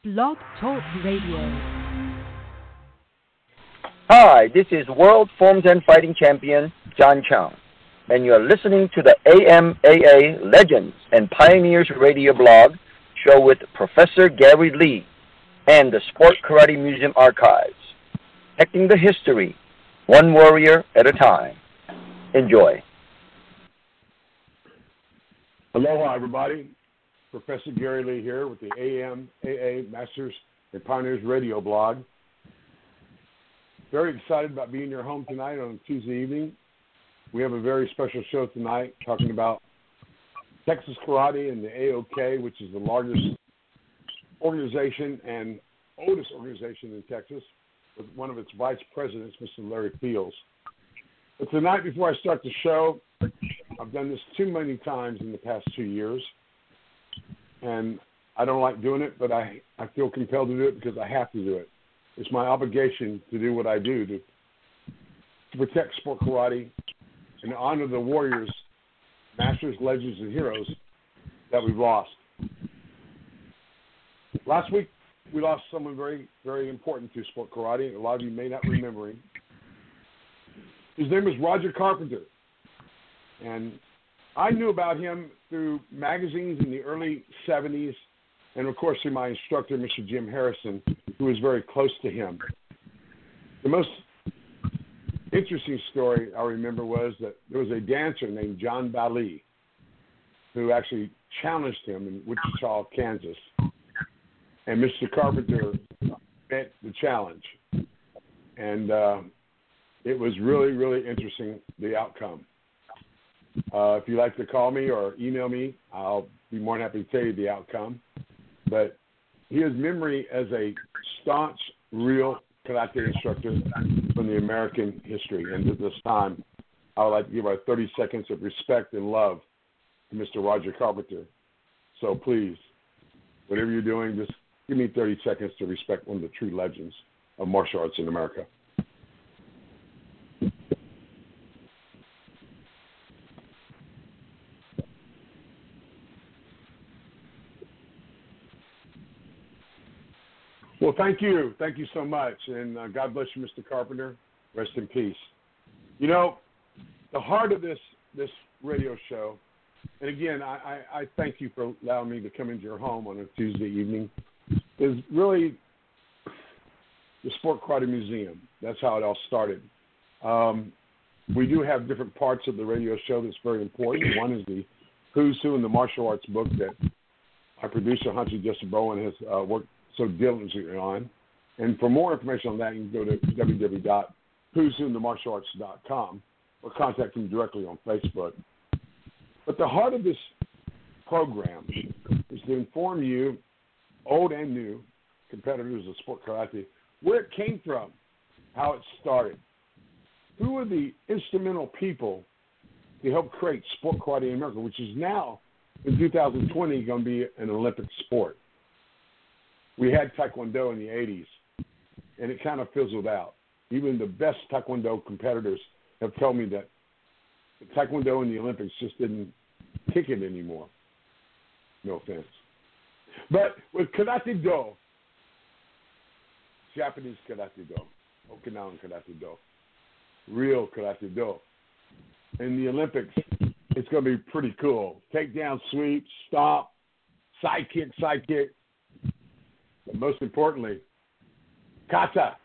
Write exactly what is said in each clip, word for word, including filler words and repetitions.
Blog Talk Radio. Hi, this is World Forms and Fighting Champion John Chung, and you're listening to the A M A A Legends and Pioneers Radio blog show with Professor Gary Lee and the Sport Karate Museum Archives, protecting the history, one warrior at a time. Enjoy. Aloha, everybody. Professor Gary Lee here with the A M A A Masters and Pioneers Radio blog. Very excited about being in your home tonight on Tuesday evening. We have a very special show tonight talking about Texas Karate and the A O K, which is the largest organization and oldest organization in Texas, with one of its vice presidents, Mister Larry Fields. But tonight, before I start the show, I've done this too many times in the past two years, and I don't like doing it, but I, I feel compelled to do it because I have to do it. It's my obligation to do what I do to, to protect sport karate and honor the warriors, masters, legends, and heroes that we've lost. Last week, we lost someone very, very important to sport karate. A lot of you may not remember him. His name is Roger Carpenter. And I knew about him through magazines in the early seventies, and of course through my instructor, Mister Jim Harrison, who was very close to him. The most interesting story I remember was that there was a dancer named John Bali who actually challenged him in Wichita, Kansas. And Mister Carpenter met the challenge. And uh, it was really, really interesting, the outcome. Uh, if you'd like to call me or email me, I'll be more than happy to tell you the outcome. But his memory as a staunch, real karate instructor from the American history. And at this time, I would like to give our thirty seconds of respect and love to Mister Roger Carpenter. So please, whatever you're doing, just give me thirty seconds to respect one of the true legends of martial arts in America. Well, thank you. Thank you so much. And uh, God bless you, Mister Carpenter. Rest in peace. You know, the heart of this this radio show, and again, I, I, I thank you for allowing me to come into your home on a Tuesday evening, is really the Sport Karate Museum. That's how it all started. Um, we do have different parts of the radio show that's very important. One is the Who's Who in the Martial Arts book that our producer, Hunter Jesse Bowen, has uh, worked so diligently on. And for more information on that, you can go to w w w dot who's who in the martial arts dot com or contact him directly on Facebook. But the heart of this program is to inform you, old and new, competitors of sport karate, where it came from, how it started. Who are the instrumental people to help create sport karate in America, which is now, in two thousand twenty, going to be an Olympic sport. We had Taekwondo in the eighties, and it kind of fizzled out. Even the best Taekwondo competitors have told me that the Taekwondo in the Olympics just didn't kick it anymore. No offense. But with Karate Do, Japanese Karate Do, Okinawan Karate Do, real Karate Do, in the Olympics, it's going to be pretty cool. Takedown sweep, stomp, side kick, side kick. But most importantly, kata.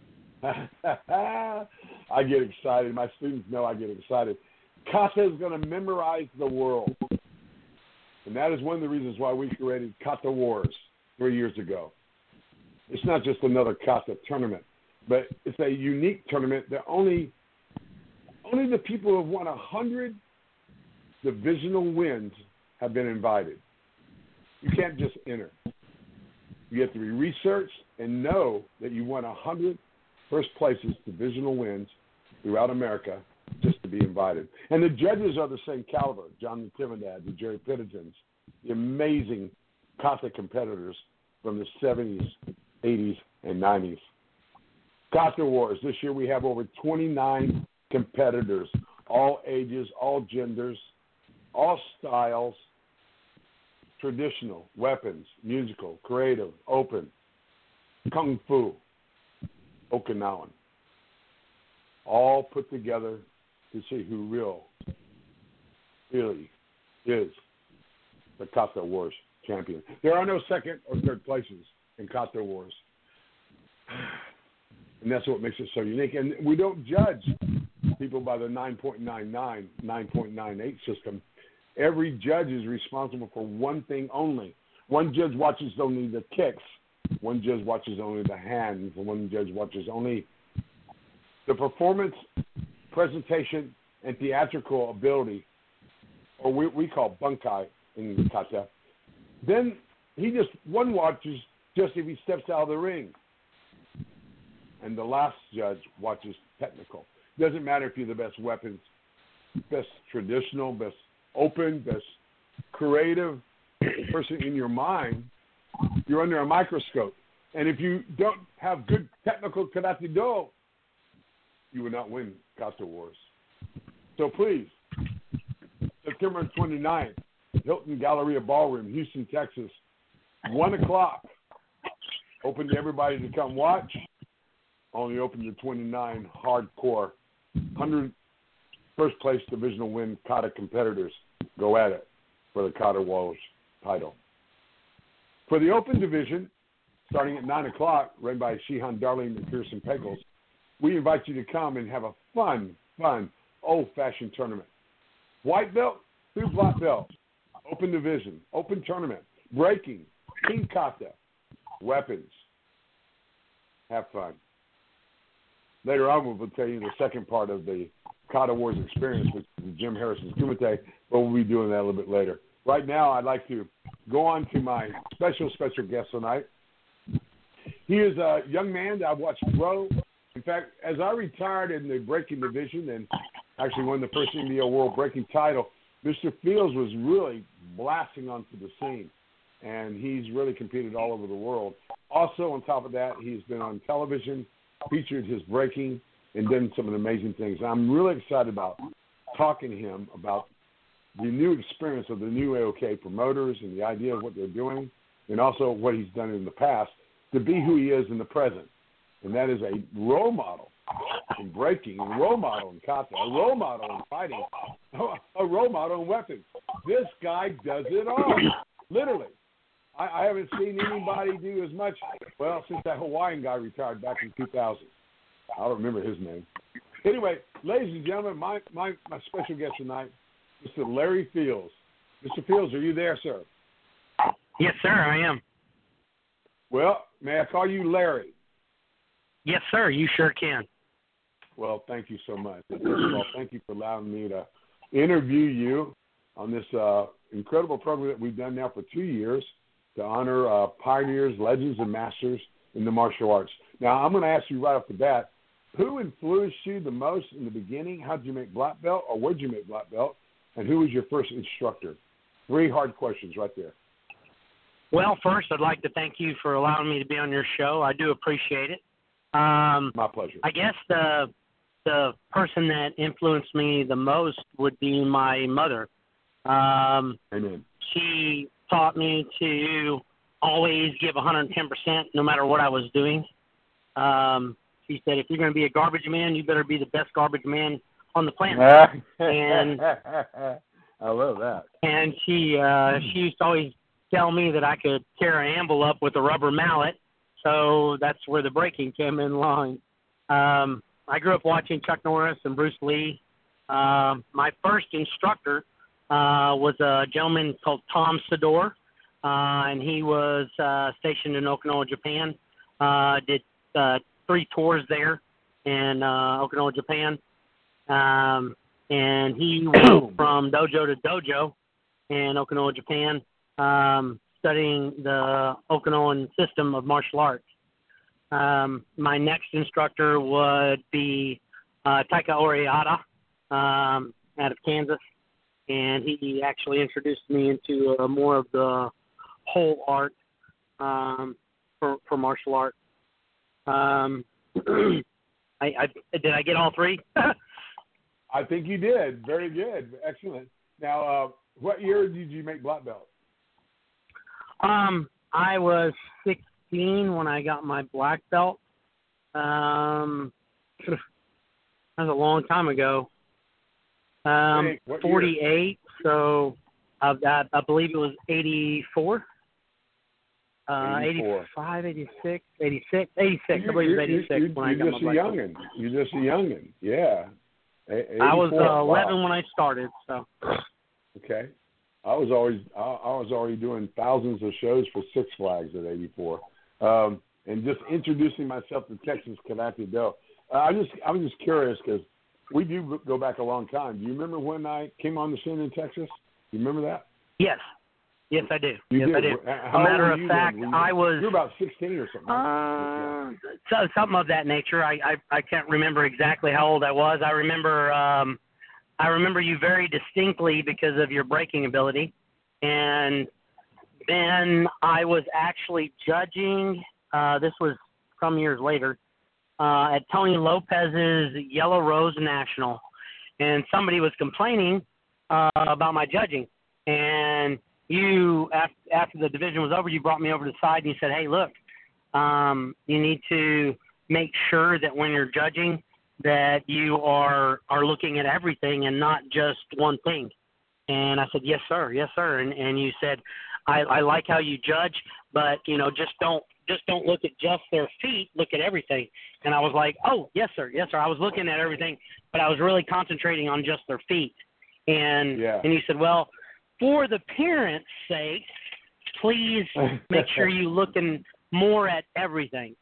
I get excited. My students know I get excited. Kata is going to memorize the world. And that is one of the reasons why we created Kata Wars three years ago. It's not just another kata tournament, but it's a unique tournament that only, only the people who have won one hundred divisional wins have been invited. You can't just enter. You have to be researched and know that you won one hundred first places, divisional wins throughout America just to be invited. And the judges are the same caliber, John Natividad, the Jerry Pittitons, the amazing kata competitors from the seventies, eighties, and nineties. Kata Wars. This year we have over twenty-nine competitors, all ages, all genders, all styles, traditional, weapons, musical, creative, open, kung fu, Okinawan, all put together to see who real, really is the Kata Wars champion. There are no second or third places in Kata Wars. And that's what makes it so unique. And we don't judge people by the nine point nine nine, nine point nine eight system. Every judge is responsible for one thing only. One judge watches only the kicks. One judge watches only the hands. And one judge watches only the performance, presentation, and theatrical ability, or we, we call bunkai in kata. Then he just, one watches just if he steps out of the ring. And the last judge watches technical. Doesn't matter if you're the best weapons, best traditional, best open, best creative person in your mind, you're under a microscope. And if you don't have good technical karate do, you will not win Kata Wars. So please, September twenty-ninth, Hilton Galleria Ballroom, Houston, Texas, one o'clock. Open to everybody to come watch. Only open to twenty-nine hardcore, one hundred first place divisional win kata competitors go at it for the Kata Wars title. For the open division, starting at nine o'clock, run by Shihan Darling and Pearson Pegels, we invite you to come and have a fun, fun, old-fashioned tournament. White belt through black belt, open division, open tournament, breaking, king kata, weapons. Have fun. Later on, we'll tell you the second part of the Kata Wars experience, which is Jim Harrison's Kumite, but we'll be doing that a little bit later. Right now, I'd like to go on to my special, special guest tonight. He is a young man that I've watched grow. In fact, as I retired in the breaking division and actually won the first N B O World Breaking title, Mister Fields was really blasting onto the scene, and he's really competed all over the world. Also, on top of that, he's been on television, featured his breaking, and done some of the amazing things. I'm really excited about talking to him about the new experience of the new A O K promoters and the idea of what they're doing, and also what he's done in the past to be who he is in the present. And that is a role model in breaking, a role model in kata, a role model in fighting, a role model in weapons. This guy does it all, literally. I, I haven't seen anybody do as much, well, since that Hawaiian guy retired back in two thousand. I don't remember his name. Anyway, ladies and gentlemen, my, my, my special guest tonight, Mister Larry Fields. Mister Fields, are you there, sir? Yes, sir, I am. Well, may I call you Larry? Yes, sir, you sure can. Well, thank you so much. First of all, thank you for allowing me to interview you on this uh, incredible program that we've done now for two years to honor uh, pioneers, legends, and masters in the martial arts. Now, I'm going to ask you right off the bat, who influenced you the most in the beginning? How did you make black belt, or where did you make black belt? And who was your first instructor? Three hard questions right there. Well, first, I'd like to thank you for allowing me to be on your show. I do appreciate it. Um, My pleasure. I guess the the person that influenced me the most would be my mother. Um, Amen. She taught me to always give one hundred ten percent no matter what I was doing. Um, she said, if you're going to be a garbage man, you better be the best garbage man on the planet. and I love that. And she uh, she used to always tell me that I could tear an anvil up with a rubber mallet. So that's where the breaking came in line. Um, I grew up watching Chuck Norris and Bruce Lee. Uh, my first instructor uh, was a gentleman called Tom Sador, uh, and he was uh, stationed in Okinawa, Japan. Uh, did uh, three tours there in uh, Okinawa, Japan. Um, and he went from dojo to dojo in Okinawa, Japan, um, studying the Okinawan system of martial arts. Um, my next instructor would be uh, Taika Oriata um, out of Kansas, and he actually introduced me into uh, more of the whole art um, for, for martial art. Um, I, I, did I get all three? I think you did. Very good. Excellent. Now, uh, what year did you make black belt? Um, I was sixteen when I got my black belt. Um, that was a long time ago. Um, Hey, what forty-eight. So of that, I believe it was eighty-four. Uh, eighty-four. eighty-five, eighty-six, eighty-six, eighty-six. I believe it was eighty-six you're, when I got you're my just a black belt. youngin. You're just a youngin. Yeah. A- I was uh, eighty-four. eleven Wow. when I started. So. Okay. I was always I, I was already doing thousands of shows for Six Flags at eighty-four, um, and just introducing myself to Texas Karate Do. Uh, I just I was just curious because we do go back a long time. Do you remember when I came on the scene in Texas? Do you remember that? Yes. Yes, I do. You yes, did. I do. How a matter old of were you fact, then? Were you, I was. You were about sixteen or something. Uh, so, something of that nature. I, I I can't remember exactly how old I was. I remember um, I remember you very distinctly because of your breaking ability, and then I was actually judging. Uh, this was some years later uh, at Tony Lopez's Yellow Rose National, and somebody was complaining uh, about my judging, and you, after, after the division was over, you brought me over to the side and you said, hey, look, um, you need to make sure that when you're judging that you are, are looking at everything and not just one thing. And I said, yes, sir. Yes, sir. And, and you said, I, I like how you judge, but, you know, just don't, just don't look at just their feet, look at everything. And I was like, oh, yes, sir. Yes, sir. I was looking at everything, but I was really concentrating on just their feet. And, yeah. and you said, well, for the parents' sake, please make sure you're looking more at everything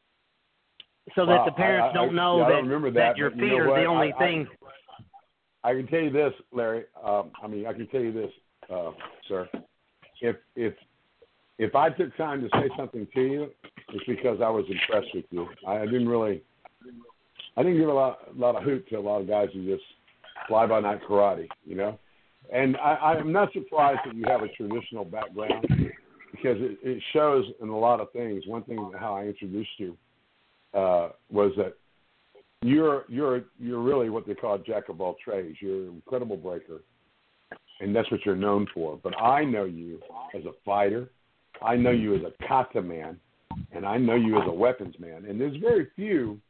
so wow. that the parents I, I, don't know yeah, that, I remember that, that, your but feet you know are what? the only I, thing. I, I can tell you this, Larry. Um, I mean, I can tell you this, uh, sir. If if if I took time to say something to you, it's because I was impressed with you. I, I didn't really, I didn't give a lot, a lot of hoot to a lot of guys who just fly by night karate, you know. And I, I'm not surprised that you have a traditional background because it, it shows in a lot of things. One thing how I introduced you uh, was that you're you're you're really what they call a jack of all trades. You're an incredible breaker, and that's what you're known for. But I know you as a fighter. I know you as a kata man, and I know you as a weapons man. And there's very few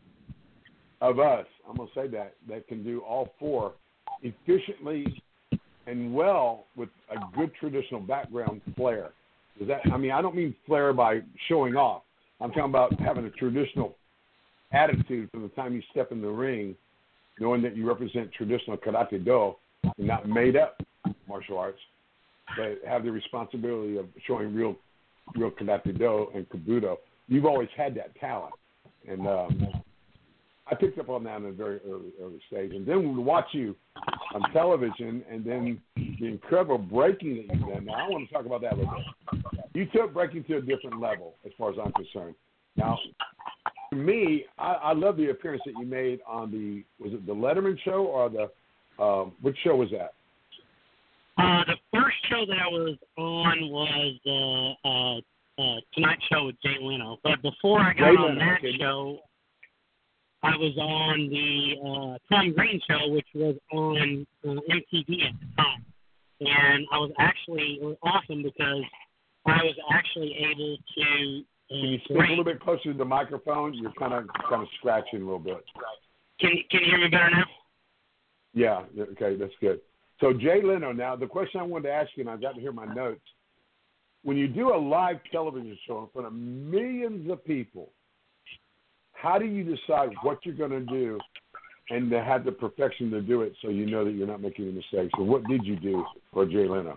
of us, I'm going to say that, that can do all four efficiently and well with a good traditional background flair. Does that? I mean, I don't mean flair by showing off. I'm talking about having a traditional attitude from the time you step in the ring, knowing that you represent traditional karate do and not made up martial arts, but have the responsibility of showing real, real karate do and kabuto. You've always had that talent, and um, I picked up on that in a very early, early stage. And then we watch you on television, and then the incredible breaking that you've done. Now, I want to talk about that a little bit. You took breaking to a different level, as far as I'm concerned. Now, to me, I, I love the appearance that you made on the, was it the Letterman show or the, um, which show was that? Uh, the first show that I was on was the uh, uh, Tonight Show with Jay Leno. But before I got Jay on Leno, that okay. show, I was on the uh, Tom Green show, which was on uh, M T V at the time. And I was actually, it was awesome because I was actually able to uh, Can you speak a little bit closer to the microphone? You're kind of kind of scratching a little bit. Can, can you hear me better now? Yeah, okay, that's good. So Jay Leno, now the question I wanted to ask you, and I got to hear my notes, when you do a live television show in front of millions of people, how do you decide what you're going to do and to have the perfection to do it so you know that you're not making any mistakes? So what did you do for Jay Leno?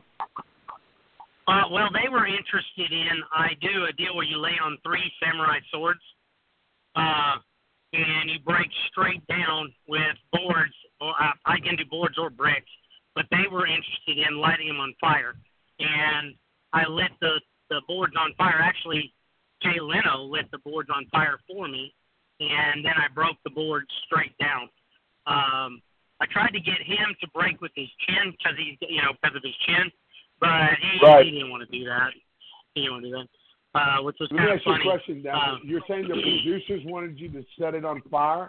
Uh, well, they were interested in, I do a deal where you lay on three samurai swords, uh, and you break straight down with boards, or uh, I can do boards or bricks, but they were interested in lighting them on fire. And I lit the, the boards on fire. Actually, Jay Leno lit the boards on fire for me, and then I broke the boards straight down. Um, I tried to get him to break with his chin because he's, you know, because of his chin, but he, right. he didn't want to do that. He didn't want to do that, uh, which was Let me kind of ask you funny. a question. Now, Um, you're saying the producers wanted you to set it on fire?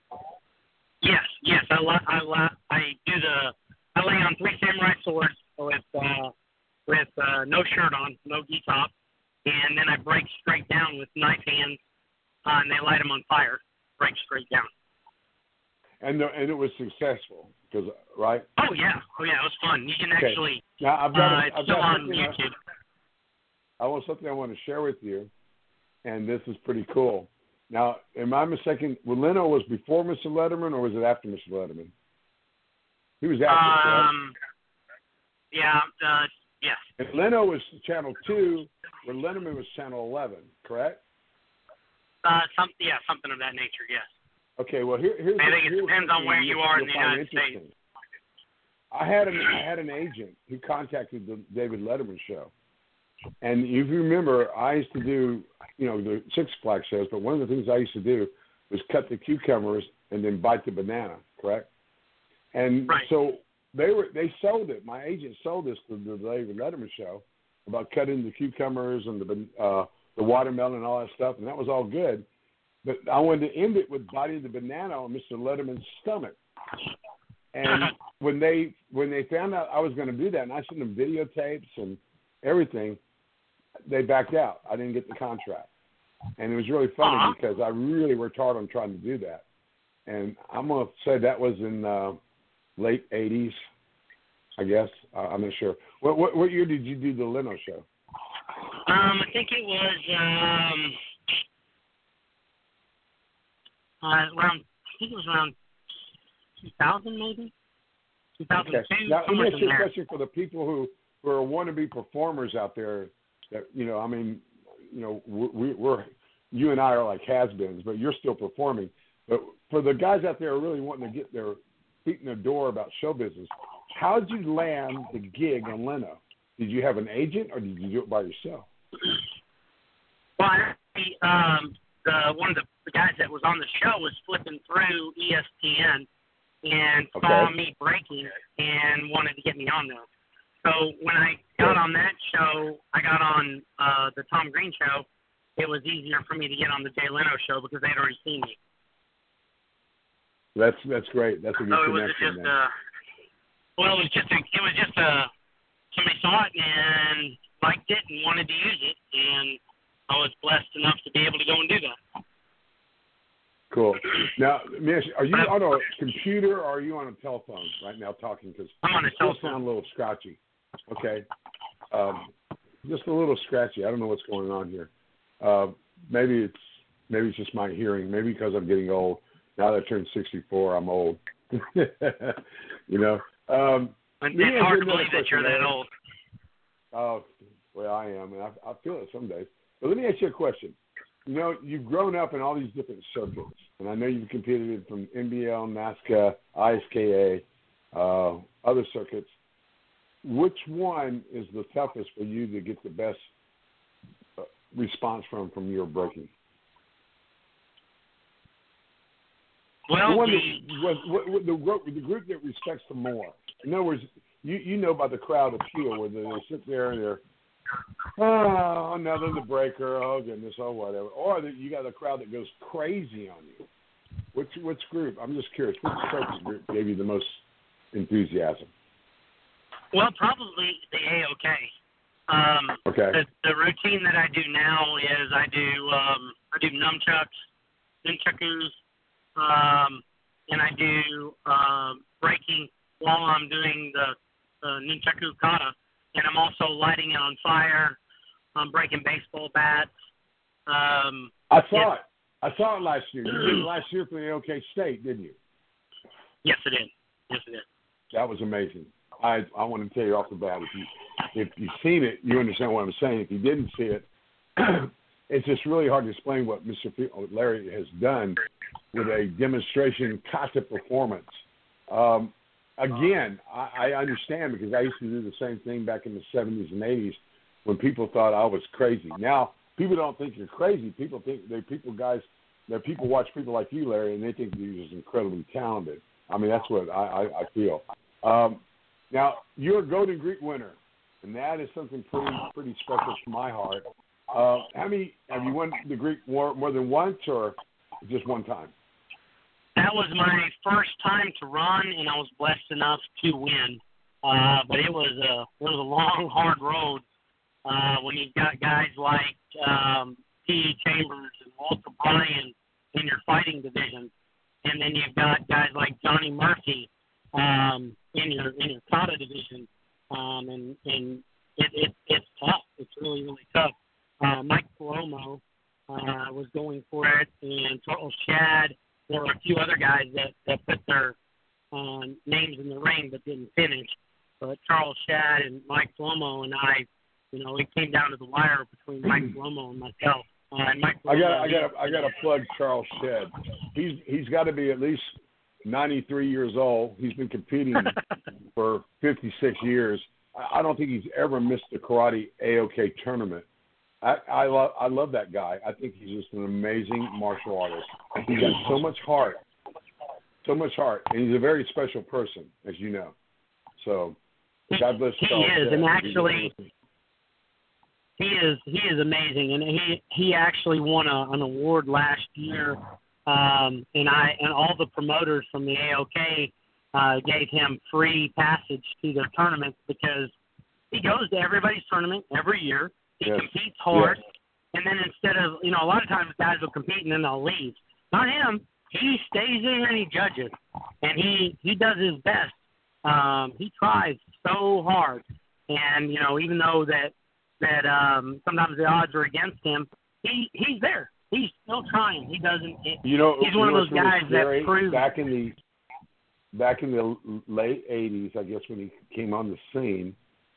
Yes, yes. I, I, I do the. I lay on three samurai swords with uh, with uh, no shirt on, no gi top, and then I break straight down with knife hands, uh, and they light them on fire, break straight down. And the, and it was successful, because right? Oh yeah, oh yeah, it was fun. You can okay. actually. Now I've got, uh, a, it's I've still got on something YouTube. I, I want something I want to share with you, and this is pretty cool. Now, am I mistaken? Well, Leno was before Mister Letterman, or was it after Mister Letterman? He was after. Um. Right? Yeah. Uh, yes. And Leno was Channel Two, where Letterman was Channel Eleven. Correct? Uh. Some. Yeah. Something of that nature. Yes. Okay. Well, here, here's. I think it here's depends on where you are in the United States. I had an I had an agent who contacted the David Letterman show, and if you remember, I used to do you know the Six Flags shows, but one of the things I used to do was cut the cucumbers and then bite the banana. Correct? And right. so they were they sold it. My agent sold this to the David Letterman show about cutting the cucumbers and the uh, the watermelon and all that stuff, and that was all good. But I wanted to end it with biting the banana on Mister Letterman's stomach. And when they when they found out I was going to do that, and I sent them videotapes and everything, they backed out. I didn't get the contract, and it was really funny uh-huh. because I really worked hard on trying to do that. And I'm going to say that was in uh, late eighties, I guess. Uh, I'm not sure. What, what what year did you do the Leno show? Um, I think it was um, uh, around. I think it was around two thousand, maybe two thousand two. Okay. Now, let me ask you a question for the people who, who are wannabe performers out there. That you know, I mean, you know, we, we're you and I are like has-beens, but you're still performing. But for the guys out there who are really wanting to get their feet in the door about show business, how did you land the gig on Leno? Did you have an agent, or did you do it by yourself? Well, actually, um, the one of the, the guys that was on the show was flipping through E S P N and okay. saw me breaking and wanted to get me on there. So when I got on that show, I got on uh, the Tom Green show. It was easier for me to get on the Jay Leno show because they'd already seen me. That's that's great. That's a good so it was connection. just uh, well, it was just a, it was just a somebody saw it and liked it and wanted to use it, and I was blessed enough to be able to go and do that. Cool. Now, Mish, are you on a computer or are you on a telephone right now talking? Because I'm on a still telephone. sound a little scratchy. Okay. Um, just a little scratchy. I don't know what's going on here. Uh, maybe it's maybe it's just my hearing. Maybe because I'm getting old. Now that I turned sixty-four, I'm old. you know. Um, it's hard to believe that you're that old. Oh, well, I am, and I, I feel it some days. But let me ask you a question. You know, you've grown up in all these different circuits, and I know you've competed from N B L, NASCAR, I S K A, uh, other circuits. Which one is the toughest for you to get the best uh, response from from your breaking? Well, the, one the, that, was, what, what, the, group, the group that respects them more. In other words, you, you know about the crowd appeal where they sit there and they're, oh, another the breaker, oh goodness, oh whatever. Or that you got a crowd that goes crazy on you. Which which group? I'm just curious. Which circuit group gave you the most enthusiasm? Well, probably the A O K. Um, okay. The, the routine that I do now is I do um, I do nunchucks, nunchakus, um, and I do uh, breaking while I'm doing the, the nunchaku kata. And I'm also lighting it on fire. I'm breaking baseball bats. Um, I saw it. I saw it last year. You did it last year for the A O K State, didn't you? Yes, it did. Yes, it did. That was amazing. I I want to tell you off the bat, if you if you've seen it, you understand what I'm saying. If you didn't see it, it's just really hard to explain what Mister Larry has done with a demonstration kata performance. Um, Again, I, I understand because I used to do the same thing back in the seventies and eighties when people thought I was crazy. Now, people don't think you're crazy. People think they're people, guys, they're people watch people like you, Larry, and they think you're just incredibly talented. I mean, that's what I, I, I feel. Um, now, you're a Golden Greek winner, and that is something pretty pretty special to my heart. Uh, how many, have you won the Greek more, more than once or just one time? That was my first time to run, and I was blessed enough to win. Uh, but it was a it was a long, hard road uh, when you've got guys like um, T E Chambers and Walter Bryan in your fighting division, and then you've got guys like Johnny Murphy um, in your in your kata division, um, and and it, it it's tough. It's really really tough. Uh, Mike Palomo uh, was going for it, and Charles Shad. There were a few other guys that that put their um, names in the ring but didn't finish. But Charles Shad and Mike Palomo and I, you know, it came down to the wire between Mike Palomo and myself. Uh, and Mike Palomo, I got, I got, I got to plug Charles Shad. He's he's got to be at least ninety-three years old. He's been competing for fifty-six years. I, I don't think he's ever missed a karate A O K tournament. I I love I love that guy. I think he's just an amazing martial artist. He's got so much heart, so much heart, and he's a very special person, as you know. So. God bless he Charles is, Shad. and actually, he is he is amazing, and he he actually won a, an award last year, um, and I and all the promoters from the A O K uh, gave him free passage to their tournaments because he goes to everybody's tournament every year. He yes. competes hard, yes. and then instead of you know a lot of times guys will compete and then they'll leave. Not him. He stays there and he judges, and he he does his best. Um, he tries so hard, and you know, even though that that um, sometimes the odds are against him, he he's there. He's still trying. He doesn't. It, you know, he's you one know of those really guys scary? that proves back in the back in the late eighties, I guess, when he came on the scene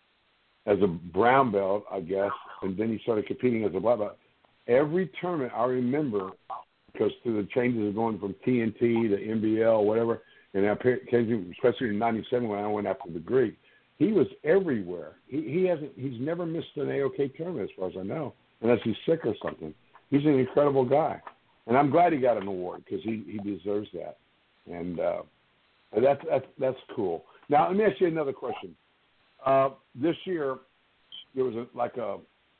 as a brown belt, I guess, and then he started competing as a black belt. Every tournament I remember, because through the changes of going from T N T to N B L, whatever. And especially in ninety-seven when I went after the Greek, he was everywhere. He he hasn't he's never missed an A O K tournament as far as I know, unless he's sick or something. He's an incredible guy, and I'm glad he got an award because he, he deserves that. And uh, that's that's that's cool. Now let me ask you another question. Uh, this year there was a, like a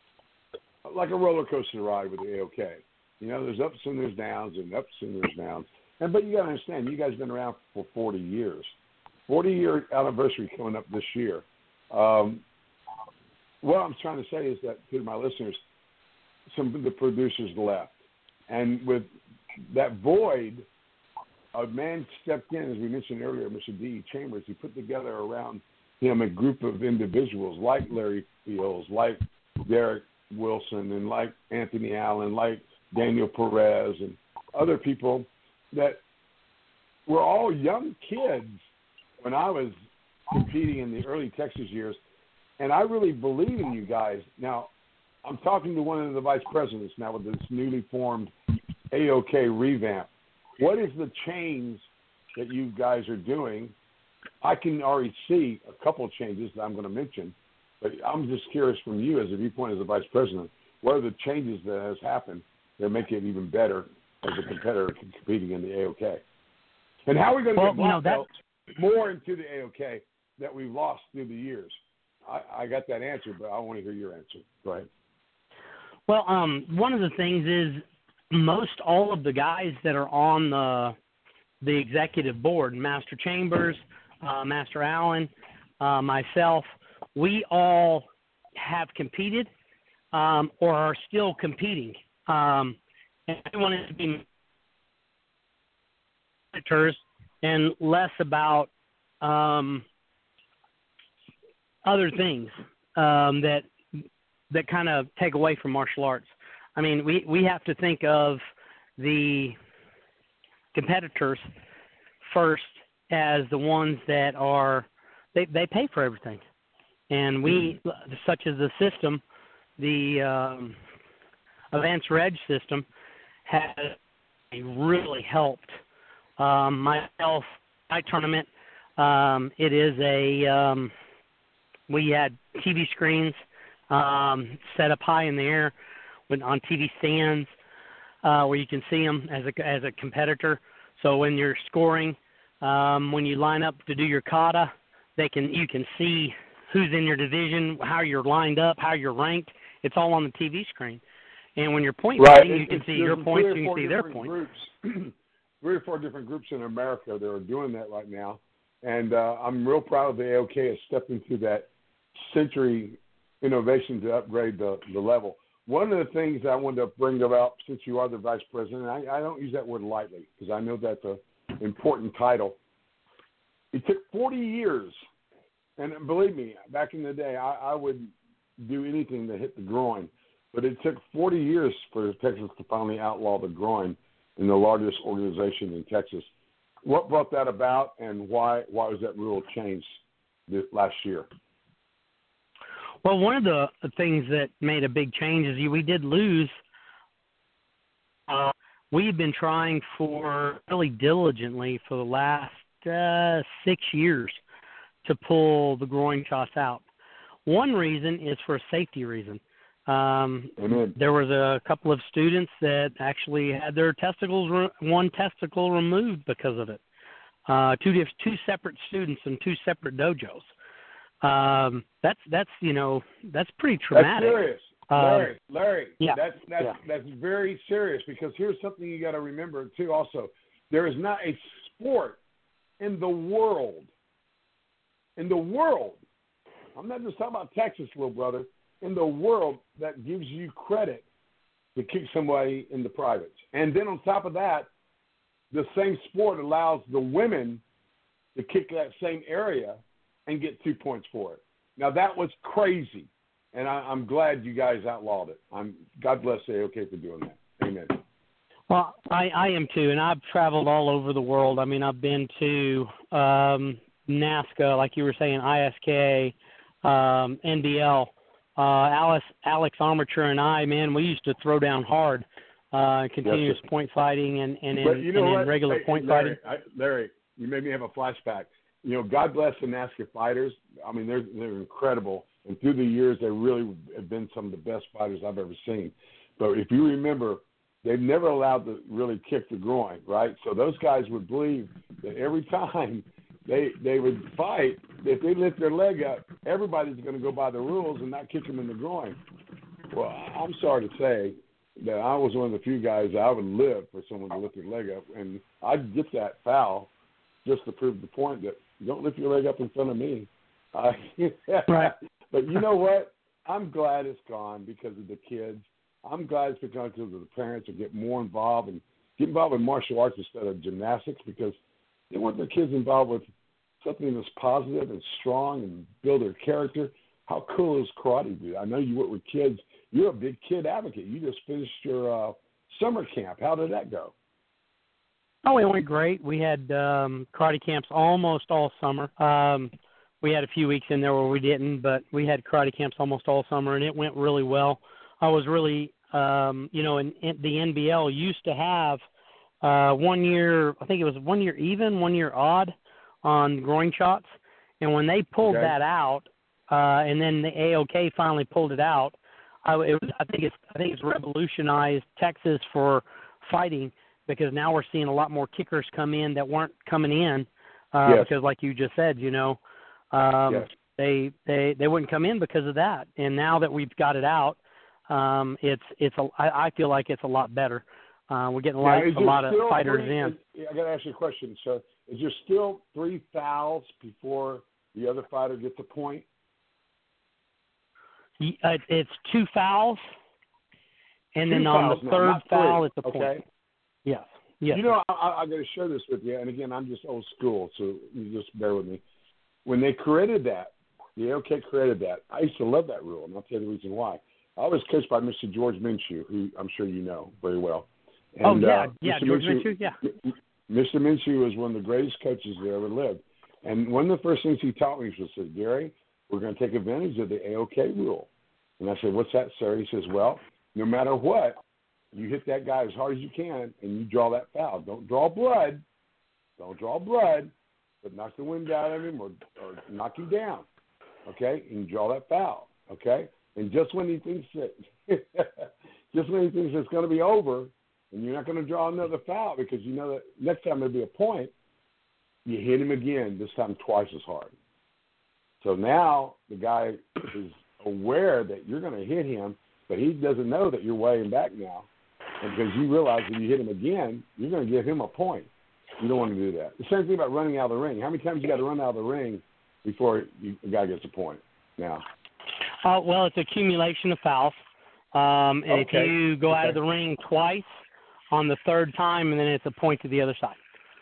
like a roller coaster ride with the A O K. You know, there's ups and there's downs and ups and there's downs. And but you got to understand, you guys have been around for forty years. forty-year anniversary coming up this year. Um, what I'm trying to say is that to my listeners, some of the producers left. And with that void, a man stepped in, as we mentioned earlier, Mister D E Chambers. He put together around him a group of individuals like Larry Fields, like Derek Wilson, and like Anthony Allen, like Daniel Perez, and other people that were all young kids when I was competing in the early Texas years, and I really believe in you guys. Now, I'm talking to one of the vice presidents now with this newly formed A O K revamp. What is the change that you guys are doing? I can already see a couple of changes that I'm going to mention, but I'm just curious from you as a viewpoint as a vice president, what are the changes that has happened that make it even better as a competitor competing in the A O K? And how are we going to well, get black you know, belts more into the A O K that we've lost through the years? I, I got that answer, but I want to hear your answer. Go ahead. Well, um, one of the things is most all of the guys that are on the the executive board, Master Chambers, uh, Master Allen, uh, myself, we all have competed um, or are still competing. Um, and I wanted to be monitors and less about um, other things um, that that kind of take away from martial arts. I mean, we, we have to think of the competitors first as the ones that are they, they pay for everything, and we such as the system, the um, Advanced Reg system has really helped um, myself. My tournament, um, it is a um, we had T V screens um, set up high in the air with, on T V stands uh, where you can see them as a as a competitor. So when you're scoring, um, when you line up to do your kata, they can you can see who's in your division, how you're lined up, how you're ranked. It's all on the T V screen. And when you're point right. fighting, you can see your points, you can see their points. Groups, three or four different groups in America that are doing that right now. And uh, I'm real proud of the A O K has stepped into that century innovation to upgrade the, the level. One of the things I wanted to bring about, since you are the vice president, I, I don't use that word lightly because I know that's an important title. It took forty years, and believe me, back in the day, I, I would do anything to hit the groin, but it took forty years for Texas to finally outlaw the groin in the largest organization in Texas. What brought that about, and why why was that rule changed this last year? Well, one of the things that made a big change is we did lose. Uh, we've been trying for really diligently for the last uh, six years to pull the groin shots out. One reason is for a safety reason. Um, there was a couple of students that actually had their testicles, re- one testicle removed because of it. Uh, two diff- two separate students in two separate dojos. Um, that's that's you know that's pretty traumatic. That's serious, Larry. Um, Larry, yeah, that's that's yeah. that's very serious because here's something you got to remember too. Also, there is not a sport in the world, in the world. I'm not just talking about Texas, little brother. In the world that gives you credit to kick somebody in the privates, and then on top of that, the same sport allows the women to kick that same area and get two points for it. Now, that was crazy, and I, I'm glad you guys outlawed it. I'm God bless the A O K for doing that. Amen. Well, I, I am too, and I've traveled all over the world. I mean, I've been to um, NASCA, like you were saying, I S K, um, N B L. Uh, Alice, Alex Armature and I, man, we used to throw down hard, uh, continuous yes, point fighting and, and, in, you know and in regular hey, point Larry, fighting. I, Larry, you made me have a flashback. You know, God bless the NASCA fighters. I mean, they're they're incredible, and through the years, they really have been some of the best fighters I've ever seen. But if you remember, they've never allowed to really kick the groin, right? So those guys would believe that every time they they would fight, if they lift their leg up, everybody's going to go by the rules and not kick them in the groin. Well, I'm sorry to say that I was one of the few guys that I would live for someone to lift their leg up, and I'd get that foul just to prove the point that you don't lift your leg up in front of me. Uh, right. But you know what? I'm glad it's gone because of the kids. I'm glad it's because of the parents to get more involved and get involved with martial arts instead of gymnastics because they want their kids involved with something that's positive and strong and build their character. How cool is karate, dude? I know you work with kids. You're a big kid advocate. You just finished your uh, summer camp. How did that go? Oh, it went great. We had um, karate camps almost all summer. Um, we had a few weeks in there where we didn't, but we had karate camps almost all summer, and it went really well. I was really, um, you know, in, in the N B L used to have uh, one year, I think it was one year even, one year odd on groin shots. And when they pulled okay. that out, uh, and then the A O K finally pulled it out, I, it was, I think it's I think it's revolutionized Texas for fighting because now we're seeing a lot more kickers come in that weren't coming in uh, yes. because, like you just said, you know, um, yes. they they they wouldn't come in because of that. And now that we've got it out, um, it's it's a, I, I feel like it's a lot better. Uh, we're getting a lot, a lot of fighters three, in. Is, I got to ask you a question. So, is there still three fouls before the other fighter gets a point? Uh, it's two fouls, and two then fouls on the now, third foul, three. it's a okay. point. Yes. Yes. You know, I, I got to share this with you, and again, I'm just old school, so you just bear with me. When they created that, the A O K created that, I used to love that rule, and I'll tell you the reason why. I was coached by Mister George Minshew, who I'm sure you know very well. And, oh, yeah, uh, yeah, Mister George Minshew, Minshew, yeah. Mister Minshew was one of the greatest coaches that ever lived. And one of the first things he taught me was, said, Gary, we're going to take advantage of the A O K rule. And I said, what's that, sir? He says, well, no matter what, you hit that guy as hard as you can, and you draw that foul. Don't draw blood. Don't draw blood, but knock the wind out of him or, or knock him down, okay? And you draw that foul, okay? And just when he thinks that, just when he thinks it's going to be over, and you're not going to draw another foul because you know that next time there'll be a point, you hit him again, this time twice as hard. So now the guy is aware that you're going to hit him, but he doesn't know that you're weighing back now. And because you realize if you hit him again, you're going to give him a point. You don't want to do that. The same thing about running out of the ring. How many times you got to run out of the ring before you, the guy gets a point? Now. Uh, well, it's accumulation of fouls. Um, and okay. if you go okay. out of the ring twice on the third time, and then it's a point to the other side.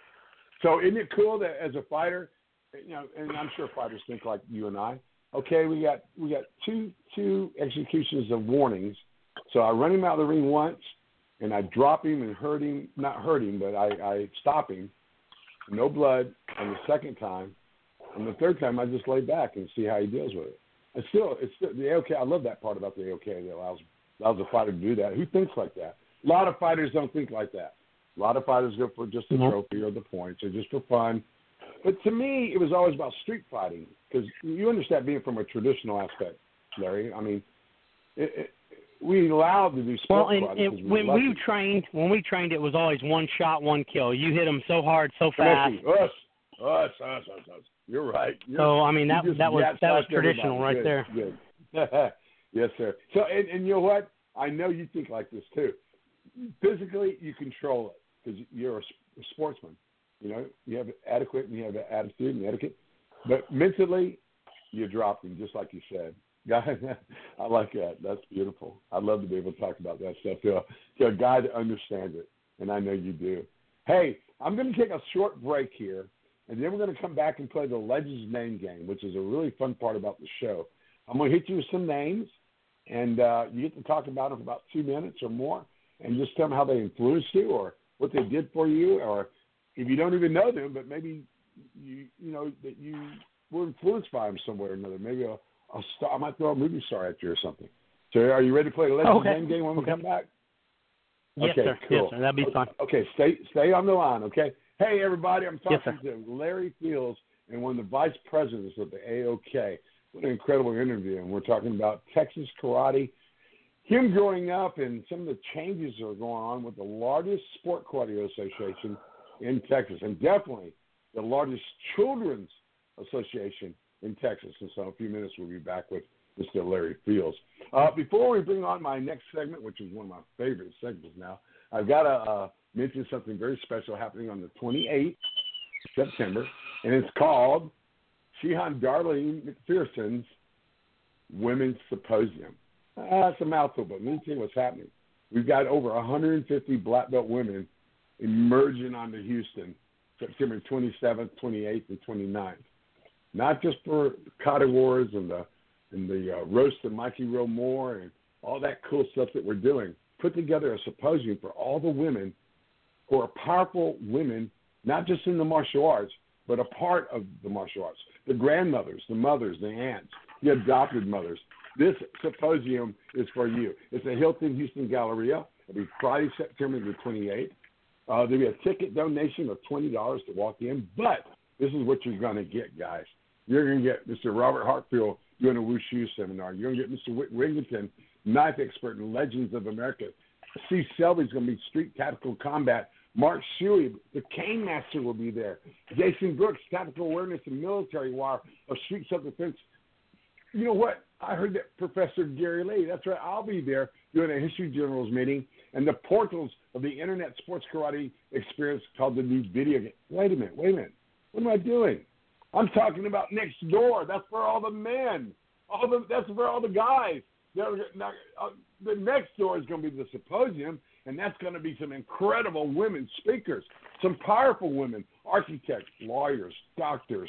So isn't it cool that as a fighter, you know, and I'm sure fighters think like you and I. Okay, we got we got two two executions of warnings. So I run him out of the ring once, and I drop him and hurt him. Not hurt him, but I, I stop him. No blood on the second time. And the third time, I just lay back and see how he deals with it. It's still, it's still, the A O K. I love that part about the A O K that allows allows a fighter to do that. Who thinks like that? A lot of fighters don't think like that. A lot of fighters go for just the mm-hmm. trophy or the points or just for fun. But to me, it was always about street fighting because you understand being from a traditional aspect, Larry. I mean, it, it, we allowed to do sport well, and, and we when we trained, when we trained, it was always one shot, one kill. You hit them so hard, so fast. Us, us, us, us, us. You're right. You're, so I mean that that was that was traditional right good, there. Good. Yes, sir. So and, and you know what? I know you think like this too. Physically, you control it because you're a, a sportsman. You know, you have adequate and you have attitude and etiquette. But mentally, you drop them, just like you said. Guy, I like that. That's beautiful. I'd love to be able to talk about that stuff to a, to a guy that understands it, and I know you do. Hey, I'm going to take a short break here, and then we're going to come back and play the Legends Name Game, which is a really fun part about the show. I'm going to hit you with some names, and uh, you get to talk about them for about two minutes or more, and just tell them how they influenced you or what they did for you, or if you don't even know them, but maybe you you know that you were influenced by them somewhere or another. Maybe a, a star, I might throw a movie star at you or something. So are you ready to play the Legends okay. Name Game when we okay. come back? Yes, okay, sir. Cool. Yes, sir. That'd be fun. Okay, stay stay on the line, okay? Hey, everybody, I'm talking yes, to Larry Fields and one of the vice presidents of the A O K. What an incredible interview. And we're talking about Texas karate, him growing up, and some of the changes that are going on with the largest sport karate association in Texas, and definitely the largest children's association in Texas. And so in a few minutes, we'll be back with Mister Larry Fields. Uh, before we bring on my next segment, which is one of my favorite segments now, I've got to uh, mention something very special happening on the twenty-eighth of September, and it's called Shehan Darlene McPherson's Women's Symposium. Uh, that's a mouthful, but let me tell you what's happening. We've got over one hundred fifty black belt women emerging onto Houston September twenty-seventh, twenty-eighth, and twenty-ninth. Not just for Kata Wars and the and the uh, roast of Mikey Rowe Moore and all that cool stuff that we're doing. Put together a symposium for all the women who are powerful women, not just in the martial arts, but a part of the martial arts. The grandmothers, the mothers, the aunts, the adopted mothers. This symposium is for you. It's at Hilton Houston Galleria. It'll be Friday, September the twenty-eighth. Uh, there'll be a ticket donation of twenty dollars to walk in, but this is what you're going to get, guys. You're going to get Mister Robert Hartfield doing a wushu seminar. You're going to get Mister Whit Wigington, knife expert and Legends of America. Steve Selby's going to be street tactical combat. Mark Shuey, the cane master, will be there. Jason Brooks, tactical awareness and military wire of street self-defense. You know what? I heard that Professor Gary Lee. That's right. I'll be there doing a History Generals meeting and the portals of the Internet Sports Karate experience called the new video game. Wait a minute. Wait a minute. What am I doing? I'm talking about next door. That's for all the men. All the that's for all the guys. Now, uh, the next door is going to be the symposium, and that's going to be some incredible women speakers, some powerful women, architects, lawyers, doctors,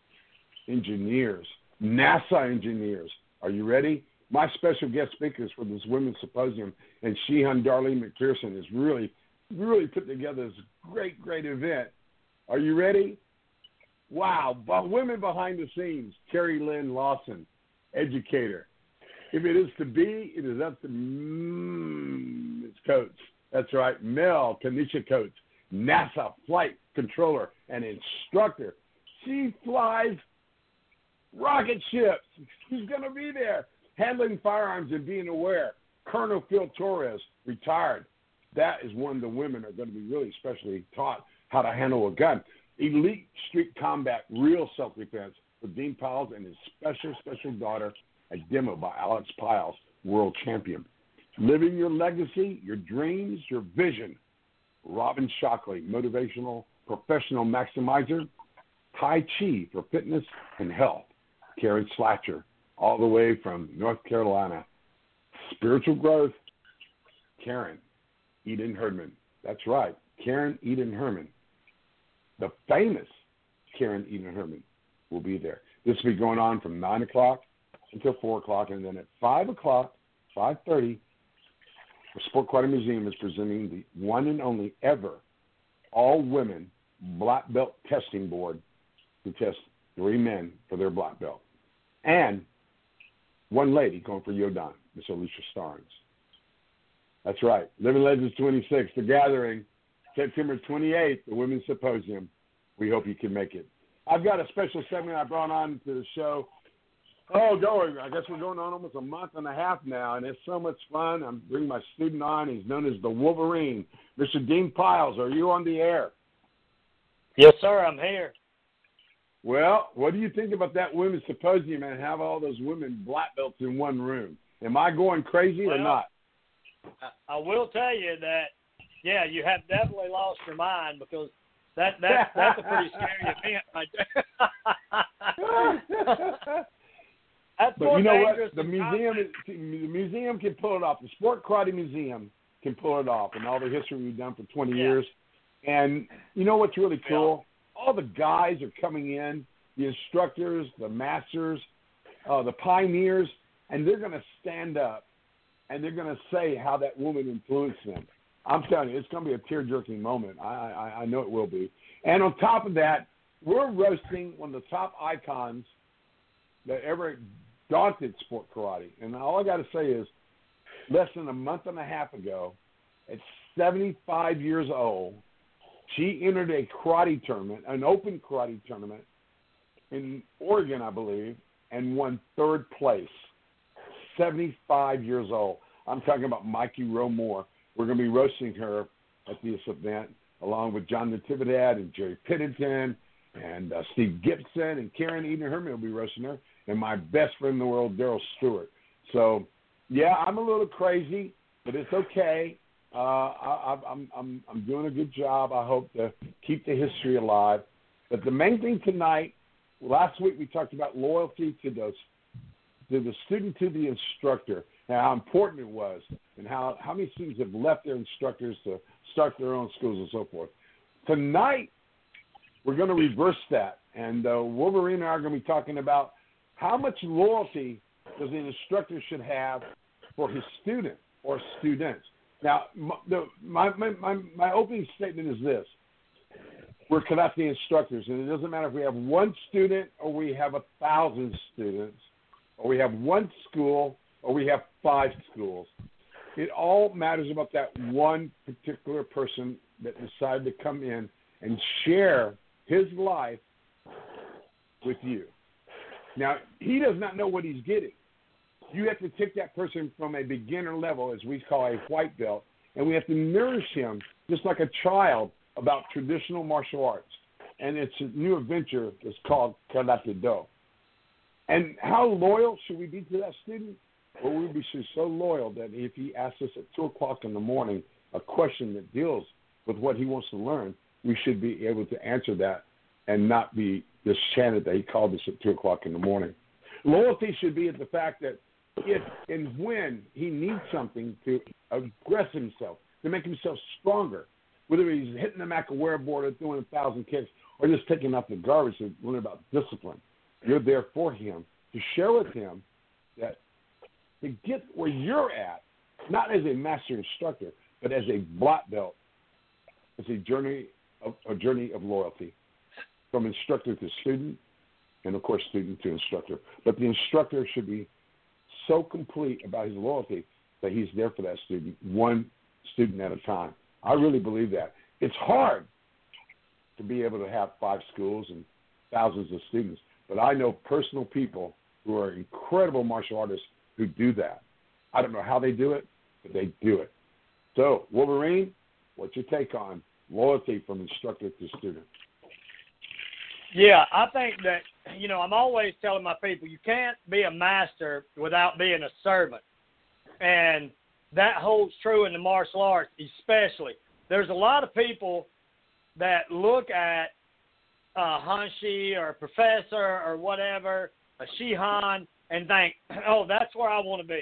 engineers, NASA engineers. Are you ready? My special guest speakers for this women's symposium, and Shehan Darlene McPherson is really, really put together this great, great event. Are you ready? Wow. But women behind the scenes, Terry Lynn Lawson, educator. If it is to be, it is up to mm, its Coates. That's right, Mel Kanisha Coates, NASA flight controller and instructor. She flies rocket ships. She's going to be there, handling firearms and being aware. Colonel Phil Torres, retired. That is one of the women are going to be really specially taught how to handle a gun. Elite street combat, real self-defense with Dean Piles and his special, special daughter, a demo by Alex Piles, world champion. Living your legacy, your dreams, your vision. Robin Shockley, motivational professional maximizer, Tai Chi for fitness and health, Karen Slatcher, all the way from North Carolina. Spiritual growth, Karen Eden Herdman. That's right, Karen Eden Herman. The famous Karen Eden Herman will be there. This will be going on from nine o'clock until four o'clock, and then at five o'clock, five thirty, the Sport Karate Museum is presenting the one and only ever all-women black belt testing board to test three men for their black belt. And one lady going for Yodan, Miss Alicia Starnes. That's right. Living Legends twenty-six, The Gathering, September twenty-eighth, the Women's Symposium. We hope you can make it. I've got a special segment I brought on to the show. Oh, going. I guess we're going on almost a month and a half now, and it's so much fun. I'm bringing my student on. He's known as the Wolverine. Mister Dean Piles, are you on the air? Yes, sir. I'm here. Well, what do you think about that Women's Symposium and have all those women black belts in one room? Am I going crazy well, or not? I will tell you that, yeah, you have definitely lost your mind because that, that that's a pretty scary event right there. That's but you know what? The museum, is, the museum can pull it off. The Sport Karate Museum can pull it off, and all the history we've done for twenty yeah. years. And you know what's really cool? Yeah. All the guys are coming in, the instructors, the masters, uh, the pioneers, and they're going to stand up, and they're going to say how that woman influenced them. I'm telling you, it's going to be a tear-jerking moment. I, I, I know it will be. And on top of that, we're roasting one of the top icons that ever daunted sport karate. And all I got to say is, less than a month and a half ago, at seventy-five years old, she entered a karate tournament, an open karate tournament in Oregon, I believe, and won third place. seventy-five years old. I'm talking about Mikey Rowe Moore. We're going to be roasting her at this event, along with John Natividad and Jerry Piddington and uh, Steve Gibson and Karen Eden Herman will be roasting her, and my best friend in the world, Daryl Stewart. So, yeah, I'm a little crazy, but it's okay. Uh, I, I'm, I'm, I'm doing a good job. I hope to keep the history alive. But the main thing tonight, last week we talked about loyalty to those, to the student, to the instructor, and how important it was, and how, how many students have left their instructors to start their own schools and so forth. Tonight, we're going to reverse that, and uh, Wolverine and I are going to be talking about how much loyalty does an instructor should have for his student or students. Now, my, the, my, my, my opening statement is this. We're karate instructors, and it doesn't matter if we have one student or we have a thousand students, or we have one school or we have five schools. It all matters about that one particular person that decided to come in and share his life with you. Now, he does not know what he's getting. You have to take that person from a beginner level, as we call a white belt, and we have to nourish him just like a child about traditional martial arts. And it's a new adventure that's called Karate Do. And how loyal should we be to that student? Well, we should be so loyal that if he asks us at two o'clock in the morning a question that deals with what he wants to learn, we should be able to answer that and not be disenchanted that he called us at two o'clock in the morning. Loyalty should be at the fact that if and when he needs something to aggress himself, to make himself stronger, whether he's hitting the Macahuera board or doing a thousand kicks or just taking out the garbage to learn about discipline, you're there for him to share with him that to get where you're at, not as a master instructor, but as a black belt, it's a journey of, a journey of loyalty from instructor to student, and of course student to instructor. But the instructor should be so complete about his loyalty that he's there for that student, one student at a time. I really believe that. It's hard to be able to have five schools and thousands of students, but I know personal people who are incredible martial artists who do that. I don't know how they do it, but they do it. So, Wolverine, what's your take on loyalty from instructor to student? Yeah, I think that, you know, I'm always telling my people, you can't be a master without being a servant. And that holds true in the martial arts especially. There's a lot of people that look at a Hanshi or a professor or whatever, a Shihan, and think, oh, that's where I want to be.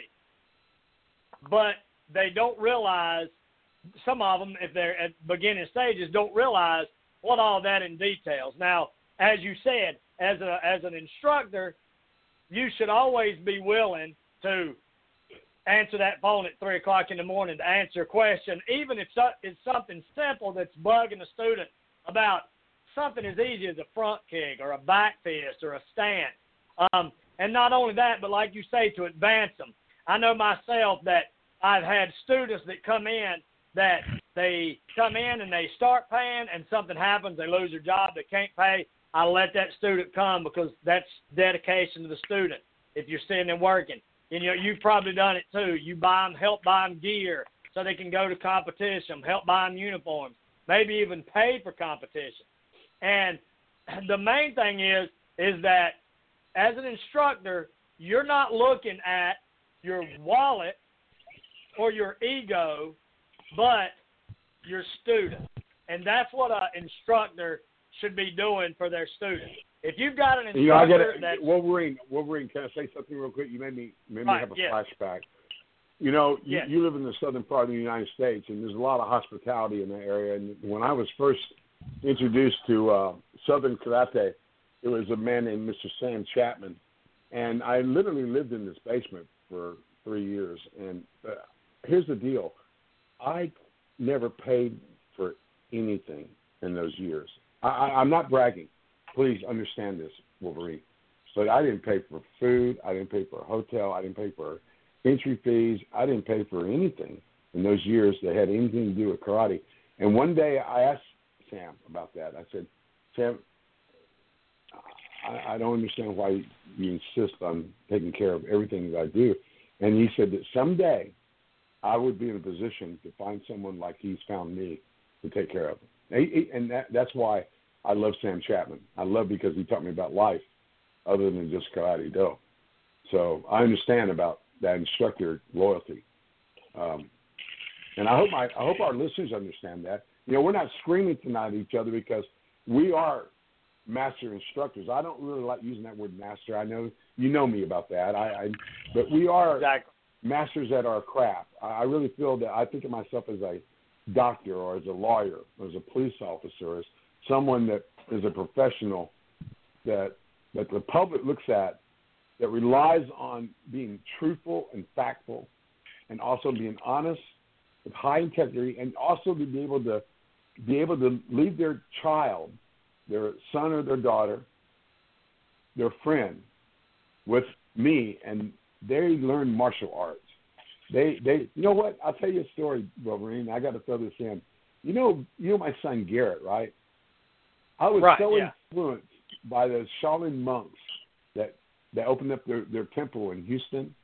But they don't realize, some of them, if they're at beginning stages, don't realize what all that in details. Now, as you said, as a as an instructor, you should always be willing to answer that phone at three o'clock in the morning to answer a question, even if it's something simple that's bugging a student about something as easy as a front kick or a back fist or a stance. Um, and not only that, but like you say, to advance them. I know myself that I've had students that come in that they come in and they start paying and something happens, they lose their job, they can't pay. I let that student come because that's dedication to the student if you're sitting and working. And, you know, you've probably done it too. You buy them, help buy them gear so they can go to competition, help buy them uniforms, maybe even pay for competition. And the main thing is, is that as an instructor, you're not looking at your wallet or your ego, but your student. And that's what an instructor should be doing for their students. If you've got an instructor you know, I get that's... Wolverine, Wolverine, can I say something real quick? You made me, made me right, have a yes. flashback. You know, you, yes. you live in the southern part of the United States, and there's a lot of hospitality in that area. And when I was first introduced to uh, Southern Karate, it was a man named Mister Sam Chapman. And I literally lived in this basement for three years. And uh, here's the deal. I never paid for anything in those years. I, I, I'm not bragging. Please understand this, Wolverine. But I didn't pay for food. I didn't pay for a hotel. I didn't pay for entry fees. I didn't pay for anything in those years that had anything to do with karate. And one day I asked Sam about that. I said, Sam, I, I don't understand why you insist on taking care of everything that I do. And he said that someday I would be in a position to find someone like he's found me to take care of him. And that, that's why I love Sam Chapman. I love because he taught me about life other than just karate do. So I understand about that instructor loyalty. Um, and I hope my, I hope our listeners understand that. You know, we're not screaming tonight at each other because we are master instructors. I don't really like using that word master. I know you know me about that. I, I but we are exactly. masters at our craft. I, I really feel that I think of myself as a doctor or as a lawyer or as a police officer, or as someone that is a professional that that the public looks at, that relies on being truthful and factful, and also being honest with high integrity, and also to be able to be able to leave their child, their son or their daughter, their friend, with me, and they learn martial arts. They they you know what? I'll tell you a story, Wolverine. I got to throw this in. You know you know my son Garrett, right? I was right, so yeah. influenced by the Shaolin monks that that opened up their, their temple in Houston.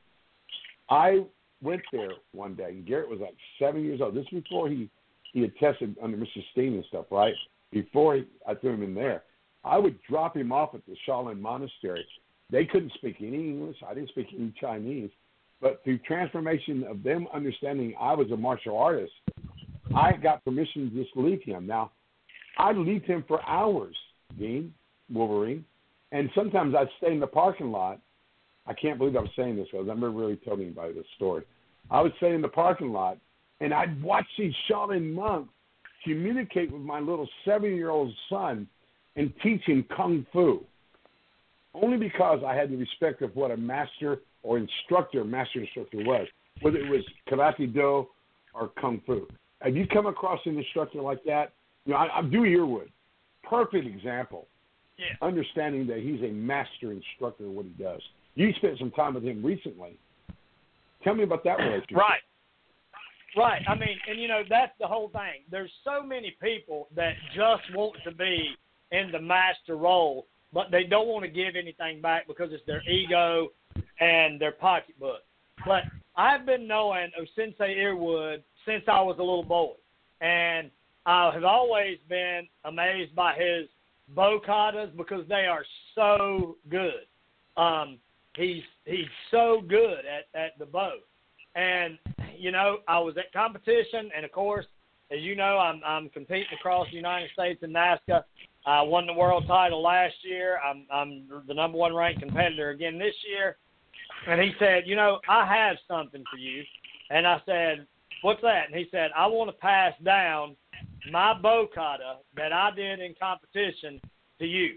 I went there one day, and Garrett was like seven years old. This is before he, he had tested under Mister Steen and stuff, right? Before he, I threw him in there. I would drop him off at the Shaolin monastery. They couldn't speak any English. I didn't speak any Chinese. But through transformation of them understanding I was a martial artist, I got permission to just leave him. Now, I'd leave him for hours, Dean, Wolverine. And sometimes I'd stay in the parking lot. I can't believe I'm saying this because I've never really told anybody this story. I would stay in the parking lot, and I'd watch these Shaolin monks communicate with my little seven-year-old son and teach him Kung Fu, only because I had the respect of what a master or instructor, master instructor was, whether it was Karate Do or Kung Fu. Have you come across an instructor like that? You know, I, I'm Dewey Earwood, perfect example. Yeah. Understanding that he's a master instructor in what he does. You spent some time with him recently. Tell me about that relationship. Right. Right. I mean, and, you know, that's the whole thing. There's so many people that just want to be in the master role, but they don't want to give anything back because it's their ego and their pocketbook. But I've been knowing of Sensei Earwood since I was a little boy, and I have always been amazed by his bokatas because they are so good. Um, he's he's so good at, at the bow. And, you know, I was at competition, and, of course, as you know, I'm I'm competing across the United States in NASCAR. I won the world title last year. I'm I'm the number one ranked competitor again this year. And he said, you know, I have something for you. And I said, what's that? And he said, I want to pass down my bow kata that I did in competition to you.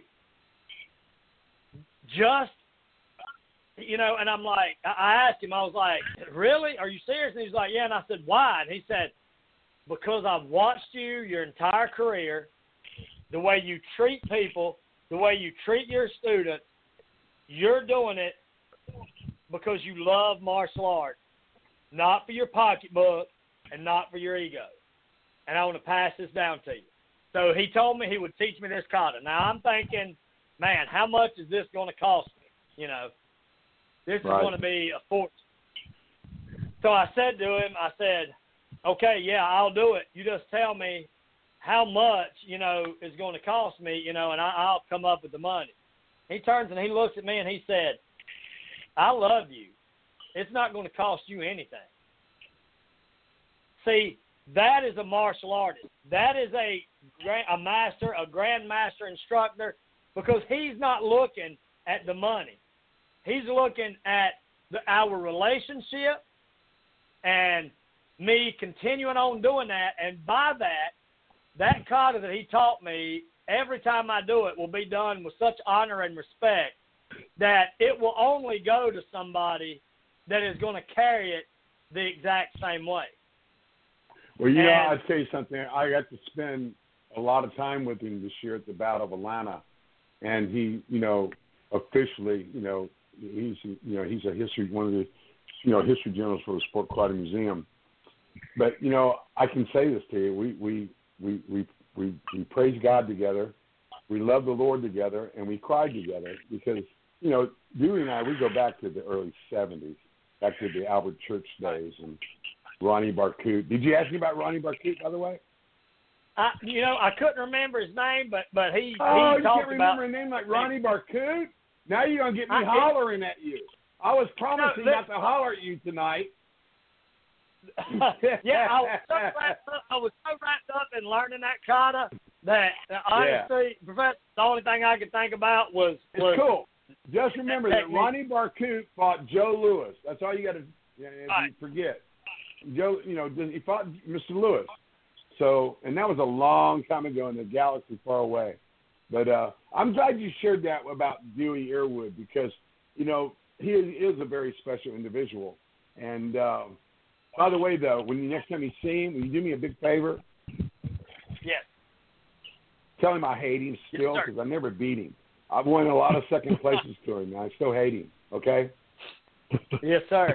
Just, you know, and I'm like, I asked him, I was like, really? Are you serious? And he's like, yeah. And I said, why? And he said, because I've watched you your entire career, the way you treat people, the way you treat your students. You're doing it because you love martial arts, not for your pocketbook and not for your ego. And I want to pass this down to you. So he told me he would teach me this kata. Now I'm thinking, man, how much is this going to cost me? You know, this right. is going to be a fortune. So I said to him, I said, okay, yeah, I'll do it. You just tell me how much, you know, is going to cost me, you know, and I, I'll come up with the money. He turns and he looks at me and he said, I love you. It's not going to cost you anything. See, that is a martial artist. That is a a master, a grandmaster instructor, because he's not looking at the money. He's looking at the, our relationship and me continuing on doing that. And by that, that kata that he taught me, every time I do it, will be done with such honor and respect that it will only go to somebody that is going to carry it the exact same way. Well, you and, know, I'll tell you something. I got to spend a lot of time with him this year at the Battle of Atlanta, and he, you know, officially, you know, he's, you know, he's a history, one of the, you know, history journals for the Sport Karate Museum. But, you know, I can say this to you. We, we, we, we, we, we praise God together. We love the Lord together, and we cried together because, you know, Dewey and I, we go back to the early seventies, back to the Albert Church days and Ronnie Barcoot. Did you ask me about Ronnie Barcoot, by the way? I, you know, I couldn't remember his name, but but he oh, he you talked can't remember about, a name like Ronnie Barcoot? Now you're gonna get me I, hollering at you. I was promising no, not to holler at you tonight. yeah, I was, so wrapped up, I was so wrapped up in learning that kata that uh, honestly, yeah. Professor, the only thing I could think about was, was it's cool. Just remember that, that Ronnie Barcoot fought Joe Louis. That's all you got to you know, right. forget. Joe, you know, he fought Mister Lewis. So, and that was a long time ago in the galaxy far away. But uh, I'm glad you shared that about Dewey Earwood because, you know, he is a very special individual. And uh, by the way, though, when you next time you see him, will you do me a big favor? Yes. Tell him I hate him still because yes, I never beat him. I've won a lot of second places to him, and I still hate him. Okay? Yes, sir.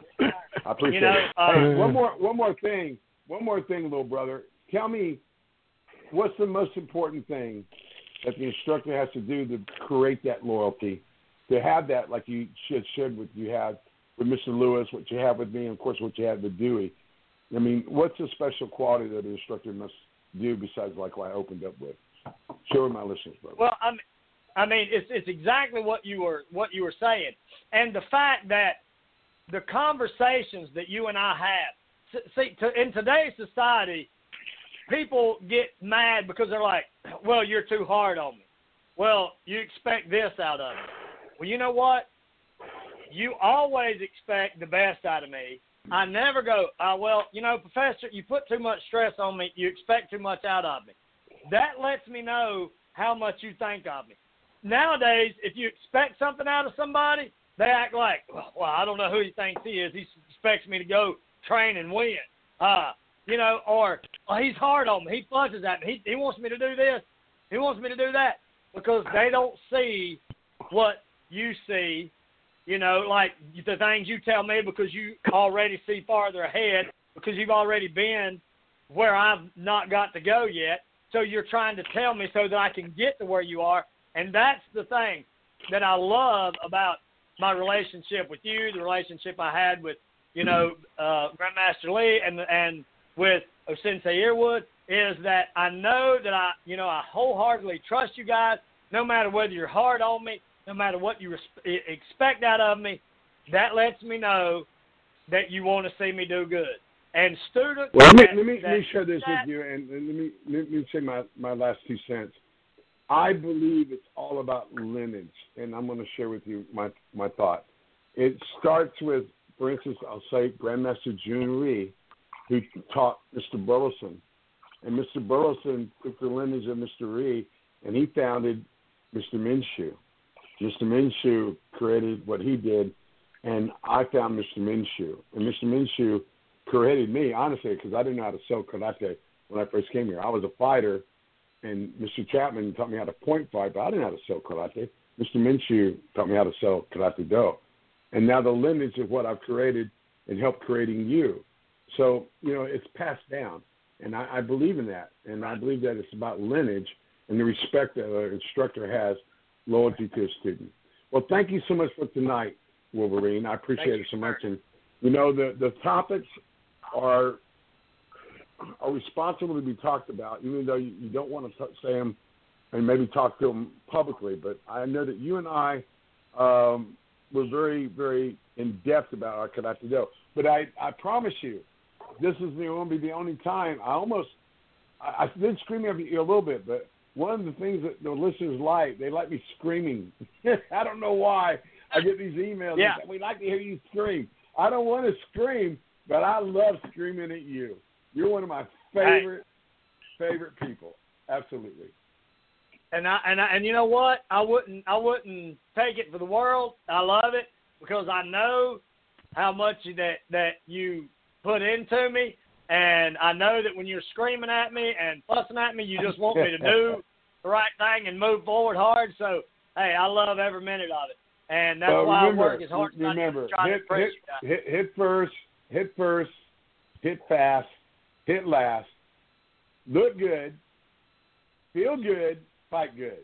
I appreciate you know, it. uh, Hey, one more, one more thing. One more thing, little brother. Tell me, what's the most important thing that the instructor has to do to create that loyalty, to have that like you should should what you had with Mister Lewis, what you have with me, and of course what you had with Dewey. I mean, what's a special quality that an instructor must do besides like what I opened up with? Share with my listeners, brother. Well, I mean, I mean, it's it's exactly what you were what you were saying, and the fact that the conversations that you and I have. See, to, in today's society, people get mad because they're like, well, you're too hard on me. Well, you expect this out of me. Well, you know what? You always expect the best out of me. I never go, uh, well, you know, Professor, you put too much stress on me. You expect too much out of me. That lets me know how much you think of me. Nowadays, if you expect something out of somebody, they act like, well, I don't know who he thinks he is. He expects me to go train and win. Uh, you know, or oh, he's hard on me. He flushes at me. He, he wants me to do this. He wants me to do that because they don't see what you see, you know, like the things you tell me because you already see farther ahead because you've already been where I've not got to go yet. So you're trying to tell me so that I can get to where you are. And that's the thing that I love about my relationship with you, the relationship I had with, you know, uh, Grandmaster Lee and and with Sensei Earwood is that I know that I, you know, I wholeheartedly trust you guys, no matter whether you're hard on me, no matter what you res- expect out of me. That lets me know that you want to see me do good. And students. Well, let me that, let me, that, let me share this that, with you, and, and let me let me say my, my last two cents. I believe it's all about lineage, and I'm going to share with you my my thought. It starts with, for instance, I'll say Grandmaster June Rhee, who taught Mister Burleson, and Mister Burleson took the lineage of Mister Rhee, and he founded Mister Minshew. Mister Minshew created what he did, and I found Mister Minshew, and Mister Minshew created me, honestly, because I didn't know how to sell karate when I first came here. I was a fighter, and Mister Chapman taught me how to point fight, but I didn't know how to sell karate. Mister Minshew taught me how to sell karate do. And now the lineage of what I've created and helped creating you. So, you know, it's passed down, and I, I believe in that, and I believe that it's about lineage and the respect that an instructor has, loyalty to a student. Well, thank you so much for tonight, Wolverine. I appreciate Thank it so you, much. sir. And, you know, the, the topics are are responsible to be talked about, even though you, you don't want to t- say them and maybe talk to them publicly. But I know that you and I um, were very, very in-depth about our karate do. But I, I promise you, this is going to be the only time. I almost, I, I did scream at you a little bit, but one of the things that the listeners like, they like me screaming. I don't know why. I get these emails. Yeah. And say, we'd like to hear you scream. I don't want to scream, but I love screaming at you. You're one of my favorite, hey. favorite people. Absolutely. And I and I, and you know what? I wouldn't I wouldn't take it for the world. I love it because I know how much that that you put into me, and I know that when you're screaming at me and fussing at me, you just want me to do the right thing and move forward hard. So hey, I love every minute of it, and that's well, why remember, I work as hard as remember, I do to try hit, to impress hit, you guys. hit, hit first, hit first, hit fast, hit last, look good, feel good, fight good.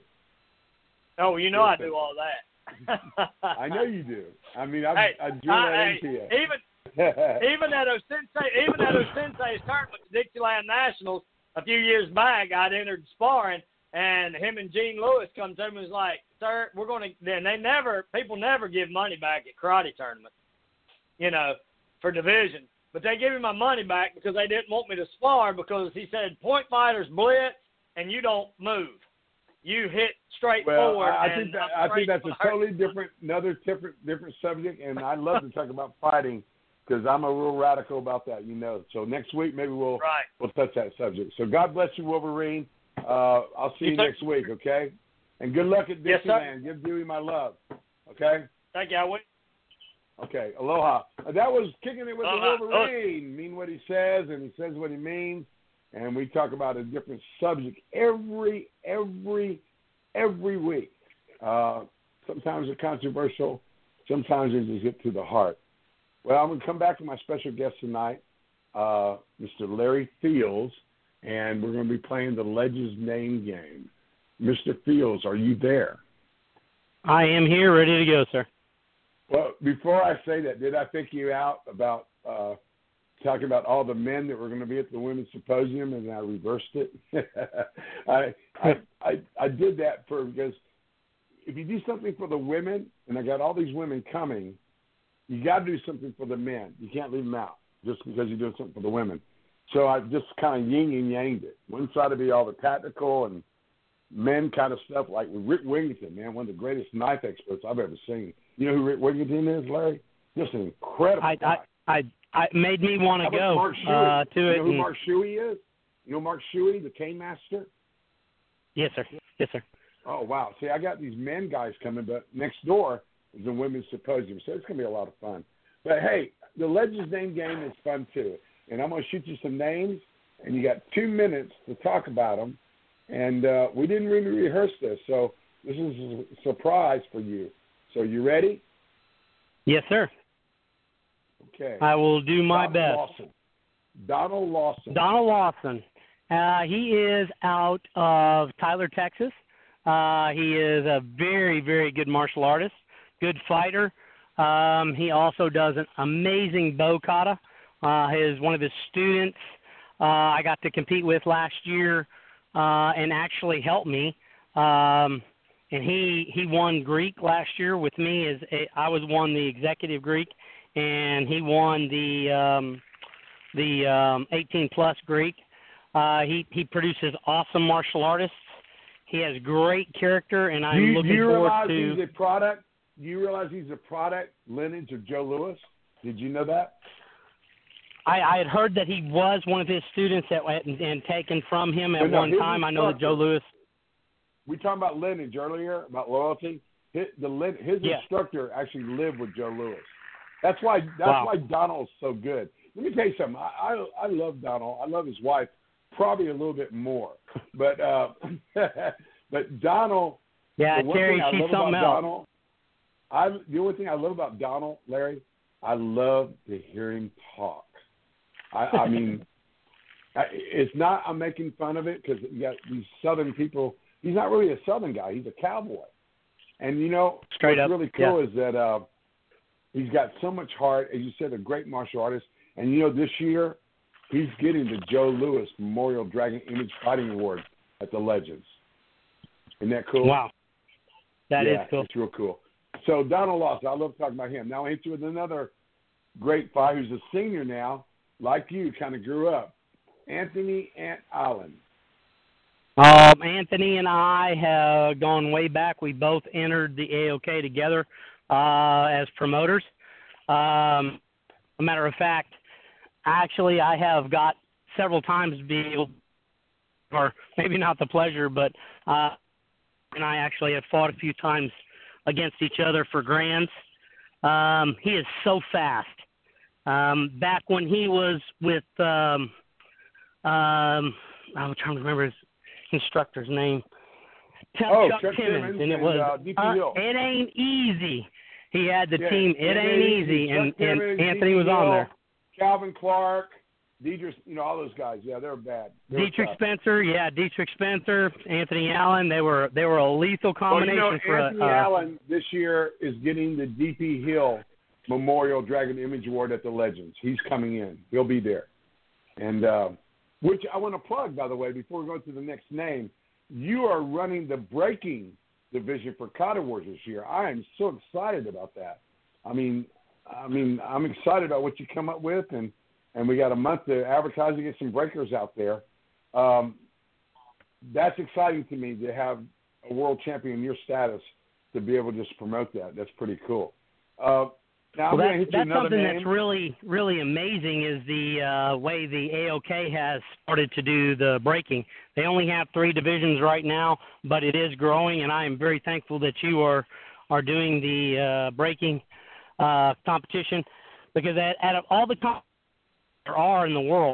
Oh, you know Listen. I do all that. I know you do. I mean, I, hey, I drill I, that hey, into you. Even even at Osensei, even at Osensei's tournament, the Dixieland Nationals, a few years back, I'd entered sparring, and him and Gene Lewis come to me and was like, "Sir, we're going to." Then they never, people never give money back at karate tournaments, you know, for division. But they gave me my money back because they didn't want me to spar because he said point fighters blitz and you don't move. You hit straight well, forward. I, I and think that, I think that's a totally different, another different, different subject, and I love to talk about fighting because I'm a real radical about that, you know. So next week maybe we'll right. we'll touch that subject. So God bless you, Wolverine. Uh, I'll see you, you next week, okay? And good luck at Dixieland. Yes, Give Dewey my love, okay? Thank you. I will. Okay, aloha. Uh, That was Kicking It with Aloha. the Wolverine. Mean what he says, and he says what he means. And we talk about a different subject every, every, every week. Uh, sometimes they're controversial. Sometimes they just get to the heart. Well, I'm going to come back to my special guest tonight, uh, Mister Larry Fields, and we're going to be playing the Legends Name Game. Mister Fields, are you there? I am here, ready to go, sir. Well, before I say that, did I pick you out about uh, talking about all the men that were going to be at the women's symposium, and I reversed it? I, I I I did that for because if you do something for the women, and I got all these women coming, you got to do something for the men. You can't leave them out just because you're doing something for the women. So I just kind of yin and yanged it. One side would be all the tactical and men kind of stuff, like with Rick Wigington, man, one of the greatest knife experts I've ever seen. You know who Rick Wigington is, Larry? Just an incredible I, guy. I, I, I made me want to go Mark uh, to you it. know who and- Mark Shuey is? You know Mark Shuey, the cane master? Yes, sir. Yes, sir. Oh, wow. See, I got these men guys coming, but next door is a women's symposium, so it's going to be a lot of fun. But, hey, the Legends Name Game is fun, too. And I'm going to shoot you some names, and you got two minutes to talk about them. And uh, we didn't really rehearse this, so this is a surprise for you. So you ready? Yes, sir. Okay. I will do my Donald best. Lawson. Donald Lawson. Donald Lawson. Uh, he is out of Tyler, Texas. Uh, he is a very, very good martial artist, good fighter. Um, he also does an amazing bow kata. Uh, his one of his students uh, I got to compete with last year uh, and actually helped me. Um, and he he won Greek last year with me. As a, I was won the executive Greek, and he won the um, the um, eighteen plus Greek. Uh, he he produces awesome martial artists. He has great character, and I'm do you, looking do you forward realize to. He's a product. Do you realize he's a product lineage of Joe Louis? Did you know that? I, I had heard that he was one of his students that and, and taken from him at no, one time. I know that Joe Louis. We talked about lineage earlier, about loyalty. His, the, his yeah. instructor actually lived with Joe Louis. That's why. That's wow. why Donald's so good. Let me tell you something. I, I I love Donald. I love his wife probably a little bit more, but uh, but Donald. Yeah, Terry, she's something else. Donald, I the only thing I love about Donald, Larry, I love to hear him talk. I, I mean, it's not. I'm making fun of it because you got these Southern people. He's not really a Southern guy. He's a cowboy, and you know Straight what's up. really cool yeah. is that uh, he's got so much heart. As you said, a great martial artist. And you know, this year he's getting the Joe Louis Memorial Dragon Image Fighting Award at the Legends. Isn't that cool? Wow, that yeah, is cool. It's real cool. So Donald Lawson, I love talking about him. Now I hit you with another great fighter who's a senior now, like you, kind of grew up. Anthony Ant Allen. Um, Anthony and I have gone way back. We both entered the A O K together uh, as promoters. Um, a matter of fact, actually, I have got several times to be able, or maybe not the pleasure, but uh, and I actually have fought a few times against each other for grands. Um, he is so fast. Um, back when he was with, um, um, I'm trying to remember his instructor's name. Chuck, oh, Chuck, Chuck Timmons, Timmons, and it was uh, D P uh, Hill. It Ain't Easy. He had the yeah, team. It, it Ain't Easy, easy. and, and Timmons, Anthony D P was on Hill, there. Calvin Clark, Dietrich, you know all those guys. Yeah, they're bad. They Dietrich Spencer, yeah, Dietrich Spencer, Anthony Allen. They were they were a lethal combination well, you know, for Anthony a, uh, Allen this year is getting the D P Hill Memorial Dragon Image Award at the Legends. He's coming in. He'll be there. And uh, which I want to plug, by the way, before we go to the next name. You are running the breaking division for Kata Wars this year. I am so excited about that. I mean, I mean, I'm excited about what you come up with, and, and we got a month to advertise and get some breakers out there. Um, that's exciting to me to have a world champion in your status to be able to just promote that. That's pretty cool. Uh, now well, I'm that, going to hit you that's another something name. that's really, really amazing is the uh, way the A O K has started to do the breaking. They only have three divisions right now, but it is growing, and I am very thankful that you are are doing the uh, breaking uh, competition because at, out of all the competitions there are in the world,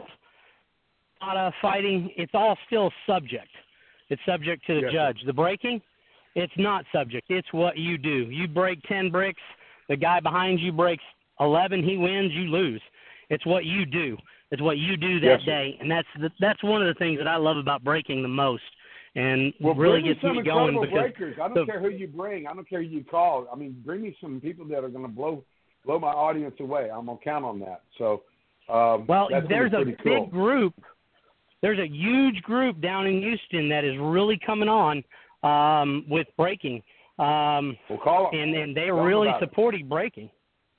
a lot of fighting, it's all still subject. It's subject to the yes, judge. The breaking, it's not subject. It's what you do. You break ten bricks. The guy behind you breaks eleven, he wins, you lose. It's what you do. It's what you do that yes, day, and that's the, that's one of the things that I love about breaking the most, and well, really bring gets me some me going incredible because breakers. I don't the, care who you bring. I don't care who you call. I mean, bring me some people that are going to blow blow my audience away. I'm going to count on that. So, um, well, that's there's a pretty cool. big group. There's a huge group down in Houston that is really coming on um, with breaking. Um, well, call them. and, and they're Tell really them supporting breaking.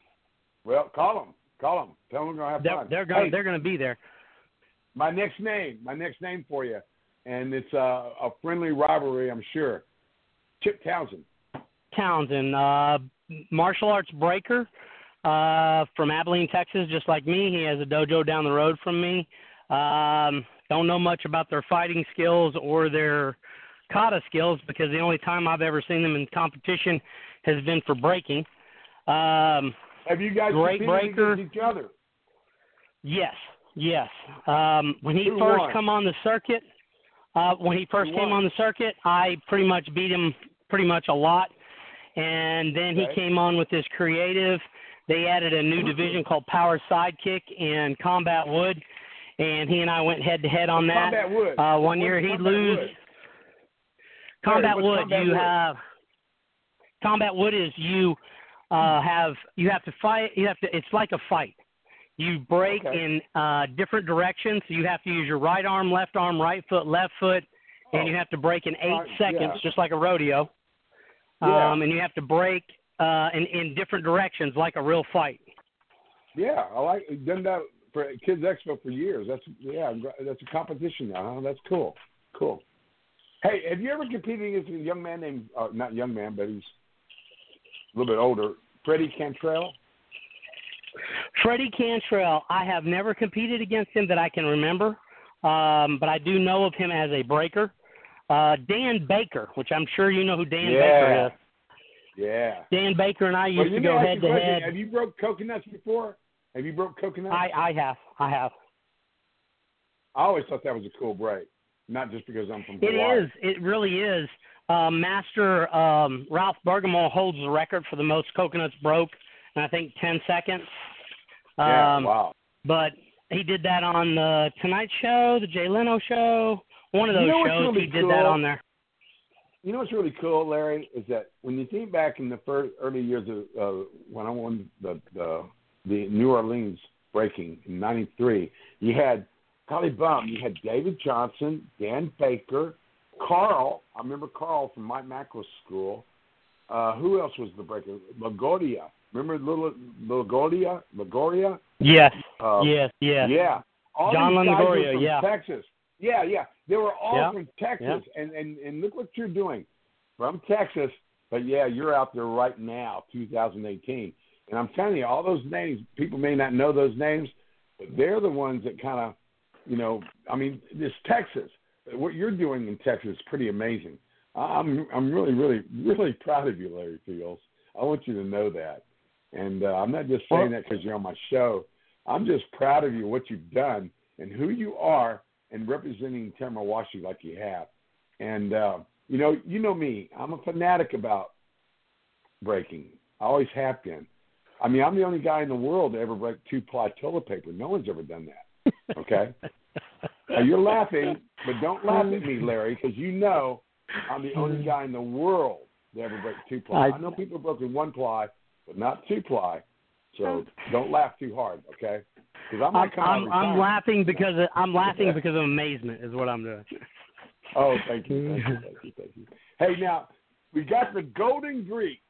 Well, call them. Call them. Tell them we're going to have They're, fun. they're going hey, they're going to be there. My next name, my next name for you, and it's a, a friendly rivalry, I'm sure. Chip Townsend. Townsend, uh, martial arts breaker uh, from Abilene, Texas, just like me. He has a dojo down the road from me. Um, don't know much about their fighting skills or their kata skills because the only time I've ever seen them in competition has been for breaking. Um, Have you guys great competed breaker. against each other? Yes, yes. Um, when he Who first won? come on the circuit, uh, when he first Who came won? on the circuit, I pretty much beat him pretty much a lot. And then Okay. he came on with this creative. They added a new division called Power Sidekick and Combat Wood, and he and I went head to head on that. Combat Wood. Uh, one What's year he'd Combat lose. Wood? Combat Sorry, what's Wood, Combat you Wood? have Combat Wood is you uh, have you have to fight. You have to. It's like a fight. You break Okay. in uh, different directions. You have to use your right arm, left arm, right foot, left foot, and Oh. you have to break in eight Uh, seconds, yeah. just like a rodeo. Yeah. Um, and you have to break uh, in, in different directions, like a real fight. Yeah, I like done that for Kids Expo for years. That's yeah, that's a competition now. Huh? That's cool. Cool. Hey, have you ever competed against a young man named uh, not young man, but he's a little bit older, Freddie Cantrell? Freddie Cantrell, I have never competed against him that I can remember, um, but I do know of him as a breaker. Uh, Dan Baker, which I'm sure you know who Dan yeah. Baker is. Yeah. Dan Baker and I used well, to go head to head. Have you broke coconuts before? Have you broke coconuts? I, I have. I have. I always thought that was a cool break, not just because I'm from Hawaii. It is. It really is. Uh, Master um, Ralph Bergamo holds the record for the most coconuts broke in, I think, ten seconds. Um, yeah, wow. But he did that on the Tonight Show, the Jay Leno Show, one of those you know shows. Really he did cool? that on there. You know what's really cool, Larry, is that when you think back in the first early years of uh, when I won the, the the New Orleans breaking in ninety-three, you had Collie Bum, you had David Johnson, Dan Baker, Carl. I remember Carl from Mike Macro's school. Uh, who else was the breaker? LaGuardia. Remember little LaGuardia? LaGuardia? Yes. Uh, yes. Yes. Yeah. All John these guys were LaGuardia, from yeah. Texas. Yeah, yeah. They were all yeah. from Texas, yeah. and, and and look what you're doing, from Texas. But yeah, you're out there right now, two thousand eighteen, and I'm telling you, all those names, people may not know those names, but they're the ones that kind of, you know, I mean, this Texas, what you're doing in Texas is pretty amazing. I'm I'm really, really, really proud of you, Larry Fields. I want you to know that, and uh, I'm not just saying that because you're on my show. I'm just proud of you, what you've done, and who you are. And representing Tamarawashi like you have. And, uh, you know, you know me. I'm a fanatic about breaking. I always have been. I mean, I'm the only guy in the world to ever break two-ply toilet paper. No one's ever done that, okay? Now, you're laughing, but don't laugh at me, Larry, because you know I'm the only guy in the world to ever break two-ply. I, I know people have broken one-ply, but not two-ply. So don't laugh too hard, okay? I'm, I'm, I'm, I'm laughing because of, I'm laughing because of amazement is what I'm doing. Oh, thank you, thank you, thank you, thank you. Hey, now we got the Golden Greek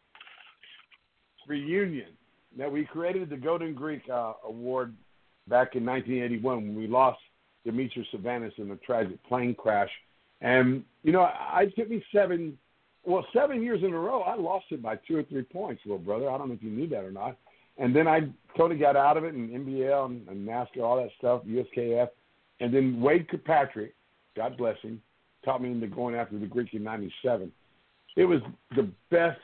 reunion. Now we created the Golden Greek uh, Award back in nineteen eighty-one when we lost Demetrius Savanas in a tragic plane crash, and you know, I it took me seven, well, seven years in a row. I lost it by two or three points, little brother. I don't know if you knew that or not. And then I totally got out of it in N B L and, and NASCAR, all that stuff, U S K F. And then Wade Kirkpatrick, God bless him, taught me into going after the Greek in ninety-seven. It was the best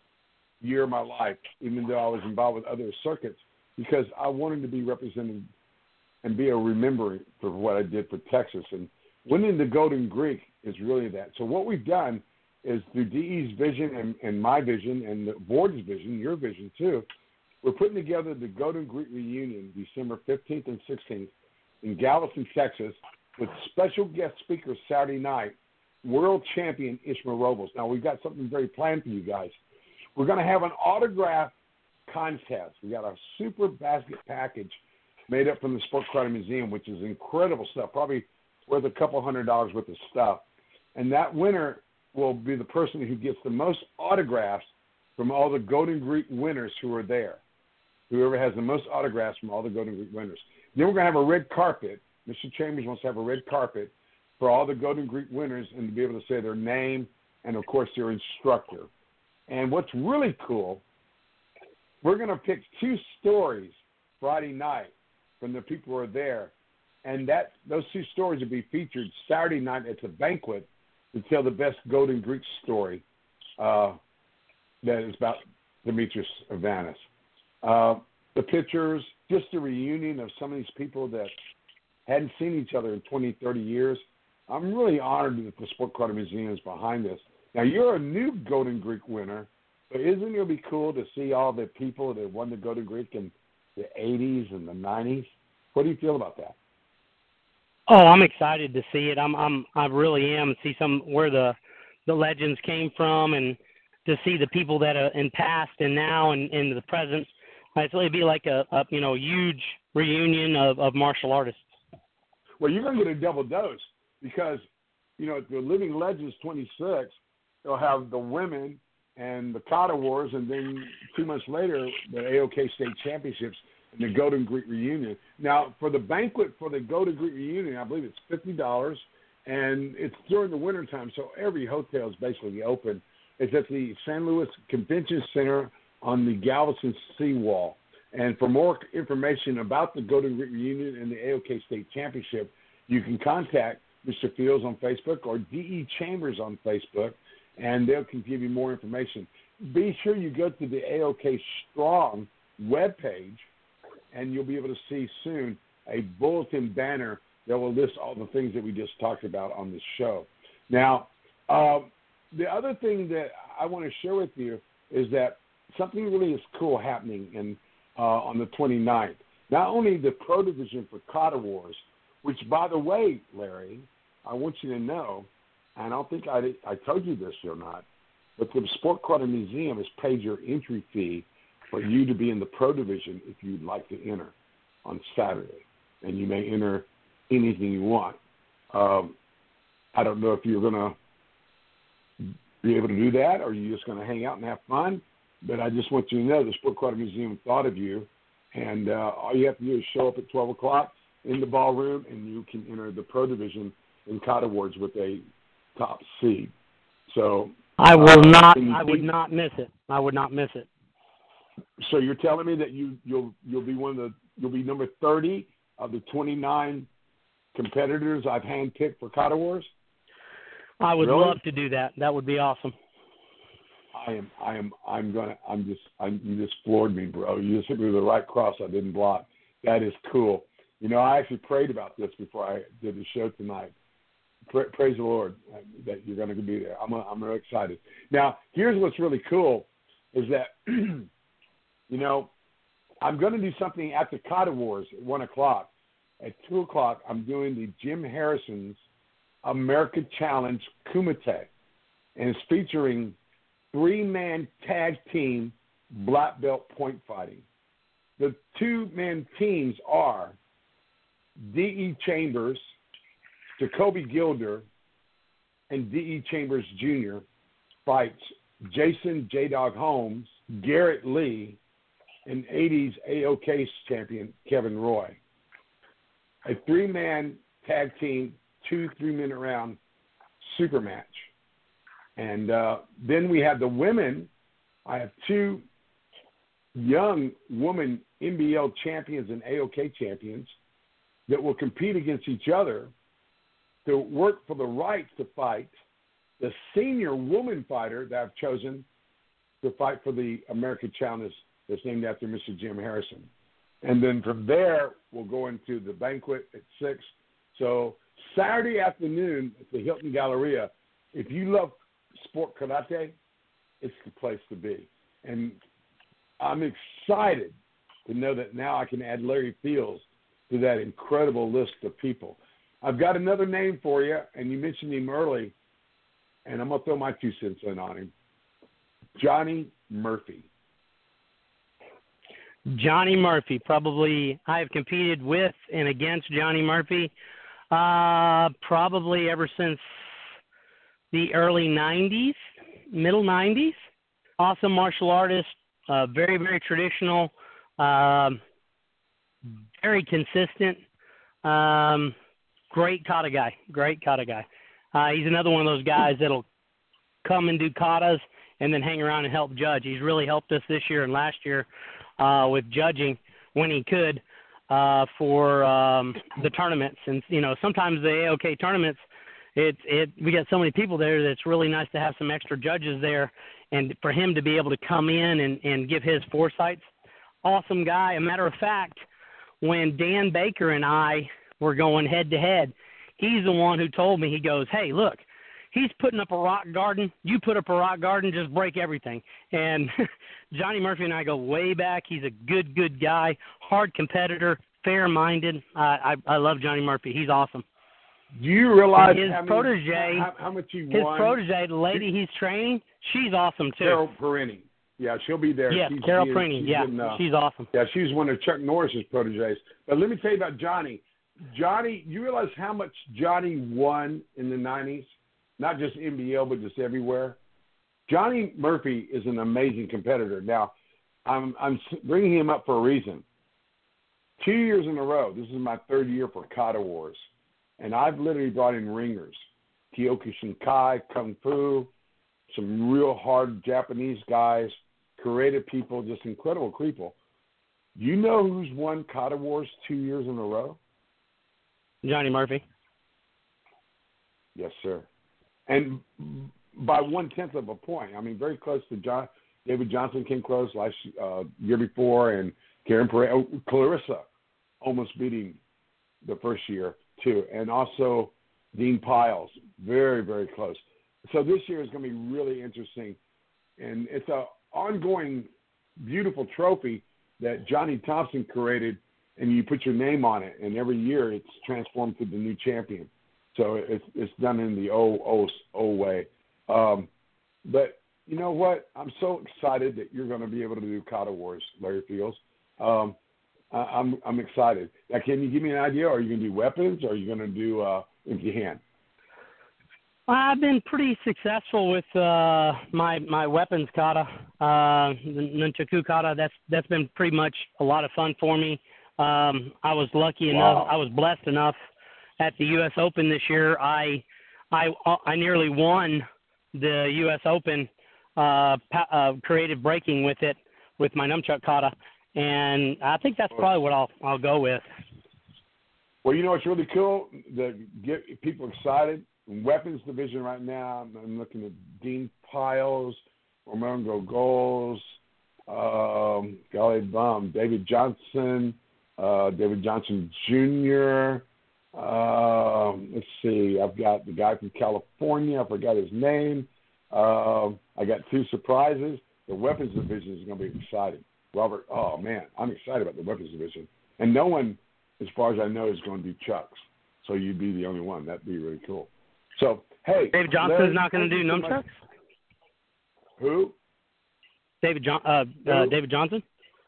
year of my life, even though I was involved with other circuits, because I wanted to be represented and be a remembering for what I did for Texas. And winning the Golden Greek is really that. So what we've done is through D E's vision and, and my vision and the board's vision, your vision too, we're putting together the Golden Greek reunion December fifteenth and sixteenth in Galveston, Texas, with special guest speakers Saturday night, world champion Ishmael Robles. Now, we've got something very planned for you guys. We're going to have an autograph contest. We got a super basket package made up from the Sport Karate Museum, which is incredible stuff, probably worth a couple hundred dollars worth of stuff. And that winner will be the person who gets the most autographs from all the Golden Greek winners who are there. Whoever has the most autographs from all the Golden Greek winners. Then we're going to have a red carpet. Mister Chambers wants to have a red carpet for all the Golden Greek winners and to be able to say their name and, of course, their instructor. And what's really cool, we're going to pick two stories Friday night from the people who are there. And that those two stories will be featured Saturday night at the banquet to tell the best Golden Greek story uh, that is about Demetrius Savanas. Uh, the pictures, just a reunion of some of these people that hadn't seen each other in twenty, thirty years. I'm really honored that the Sport Karate Museum is behind this. Now, you're a new Golden Greek winner, but isn't it be cool to see all the people that won the Golden Greek in the eighties and the nineties? What do you feel about that? Oh, I'm excited to see it. I'm, I'm, I really am. See some where the, the legends came from, and to see the people that are in past and now and in the present. It's going to be like a, a you know huge reunion of, of martial artists. Well, you're going to get a double dose because, you know, the Living Legends twenty-six, they'll have the women and the Kata Wars, and then two months later, the A O K State Championships. and the Golden Greek reunion. Now, for the banquet for the Golden Greek reunion, I believe it's fifty dollars, and it's during the wintertime, so every hotel is basically open. It's at the San Luis Convention Center on the Galveston Seawall. And for more information about the Golden Greek reunion and the A O K State Championship, you can contact Mister Fields on Facebook or D E Chambers on Facebook, and they can give you more information. Be sure you go to the A O K Strong webpage, and you'll be able to see soon a bulletin banner that will list all the things that we just talked about on this show. Now, uh, the other thing that I want to share with you is that something really is cool happening in, uh, on the twenty-ninth. Not only the Pro Division for Kata Wars, which, by the way, Larry, I want you to know, and I don't think I, I told you this or not, but the Sport Kata Museum has paid your entry fee for you to be in the Pro Division if you'd like to enter on Saturday. And you may enter anything you want. Um, I don't know if you're going to be able to do that or you're just going to hang out and have fun, but I just want you to know the Sport Kata Museum thought of you, and uh, all you have to do is show up at twelve o'clock in the ballroom, and you can enter the Pro Division in Kata Wars with a top seed. So I will uh, not. I would not miss it. I would not miss it. So you're telling me that you you'll you'll be one of the you'll be number thirty of the twenty-nine competitors I've handpicked for Kata Wars? I would really? love to do that. That would be awesome. I am I am I'm gonna I'm just I'm you just floored me, bro. You just hit me with the right cross I didn't block. That is cool. You know, I actually prayed about this before I did the show tonight. Pra- praise the Lord that you're going to be there. I'm I'm really excited. Now, here's what's really cool is that, you know, I'm going to do something at the Kata Wars at one o'clock. At two o'clock, I'm doing the Jim Harrison's America Challenge Kumite, and it's featuring three-man tag team black belt point fighting. The two-man teams are D E Chambers, Jacoby Gilder, and D E Chambers Junior fights Jason J-Dog Holmes, Garrett Lee, and eighties A O K champion Kevin Roy. A three-man tag team, two three-minute round super match. And uh, then we have the women. I have two young woman N B L champions and A O K champions that will compete against each other to work for the right to fight the senior woman fighter that I've chosen to fight for the American Challenge that's named after Mister Jim Harrison. And then from there, we'll go into the banquet at six. So Saturday afternoon at the Hilton Galleria, if you love sport karate, it's the place to be. And I'm excited to know that now I can add Larry Fields to that incredible list of people. I've got another name for you, and you mentioned him early, and I'm going to throw my two cents in on him. Johnny Murphy. Johnny Murphy, probably I have competed with and against Johnny Murphy uh, probably ever since the early nineties, middle nineties. Awesome martial artist, uh, very, very traditional, um, very consistent, um, great kata guy, great kata guy. Uh, he's another one of those guys that'll come and do katas and then hang around and help judge. He's really helped us this year and last year uh, with judging when he could uh, for um, the tournaments. And, you know, sometimes the A O K tournaments, It it we got so many people there that it's really nice to have some extra judges there, and for him to be able to come in and, and give his foresights. Awesome guy. A matter of fact, when Dan Baker and I were going head to head, he's the one who told me, he goes, hey, look, he's putting up a rock garden. You put up a rock garden, just break everything. And Johnny Murphy and I go way back. He's a good, good guy, hard competitor, fair-minded. Uh, I I love Johnny Murphy. He's awesome. Do you realize his how, many, protege, how, how much he his won? protege, the lady he's training, she's awesome too. Carol Perini. Yeah, she'll be there. Yeah, she's, Carol she is, Perini. she's Yeah, in, uh, she's awesome. Yeah, she's one of Chuck Norris's proteges. But let me tell you about Johnny. Johnny, you realize how much Johnny won in the nineties? Not just N B L, but just everywhere. Johnny Murphy is an amazing competitor. Now, I'm I'm bringing him up for a reason. two years in a row. This is my third year for Kata Wars, and I've literally brought in ringers, Kyokushinkai, Kung Fu, some real hard Japanese guys, creative people, just incredible people. You know who's won Kata Wars two years in a row? Johnny Murphy. Yes, sir. And by one-tenth of a point. I mean, very close to John. David Johnson came close last uh, year before, and Karen Pereira, oh, Clarissa almost beating the first year, too. And also Dean Piles, very, very close. So this year is going to be really interesting. And it's an ongoing, beautiful trophy that Johnny Thompson created, and you put your name on it. And every year it's transformed to the new champion. So it's it's done in the old, old, old way. Um, but you know what? I'm so excited that you're going to be able to do Kata Wars, Larry Fields. Um, I, I'm I'm excited. Now, can you give me an idea? Are you going to do weapons, or are you going to do uh, empty hand? I've been pretty successful with uh, my my weapons kata, uh, the nunchaku kata. That's that's been pretty much a lot of fun for me. Um, I was lucky Wow. enough. I was blessed enough at the U S Open this year. I I I nearly won the U S Open uh, pa- uh, creative breaking with it with my nunchuk kata, and I think that's probably what I'll I'll go with. Well, you know what's really cool to get people excited. In weapons division right now, I'm looking at Dean Piles, Romongo Goals, um, golly bum, David Johnson, uh, David Johnson Junior Um, let's see, I've got the guy from California. I forgot his name. Um, I got two surprises. The weapons division is going to be exciting. Robert, oh, man, I'm excited about the weapons division. And no one, as far as I know, is going to do chucks. So you'd be the only one. That'd be really cool. So, hey. David Johnson's Larry, not going to do thank you so nunchucks? much. Who? David John uh, uh, David Johnson?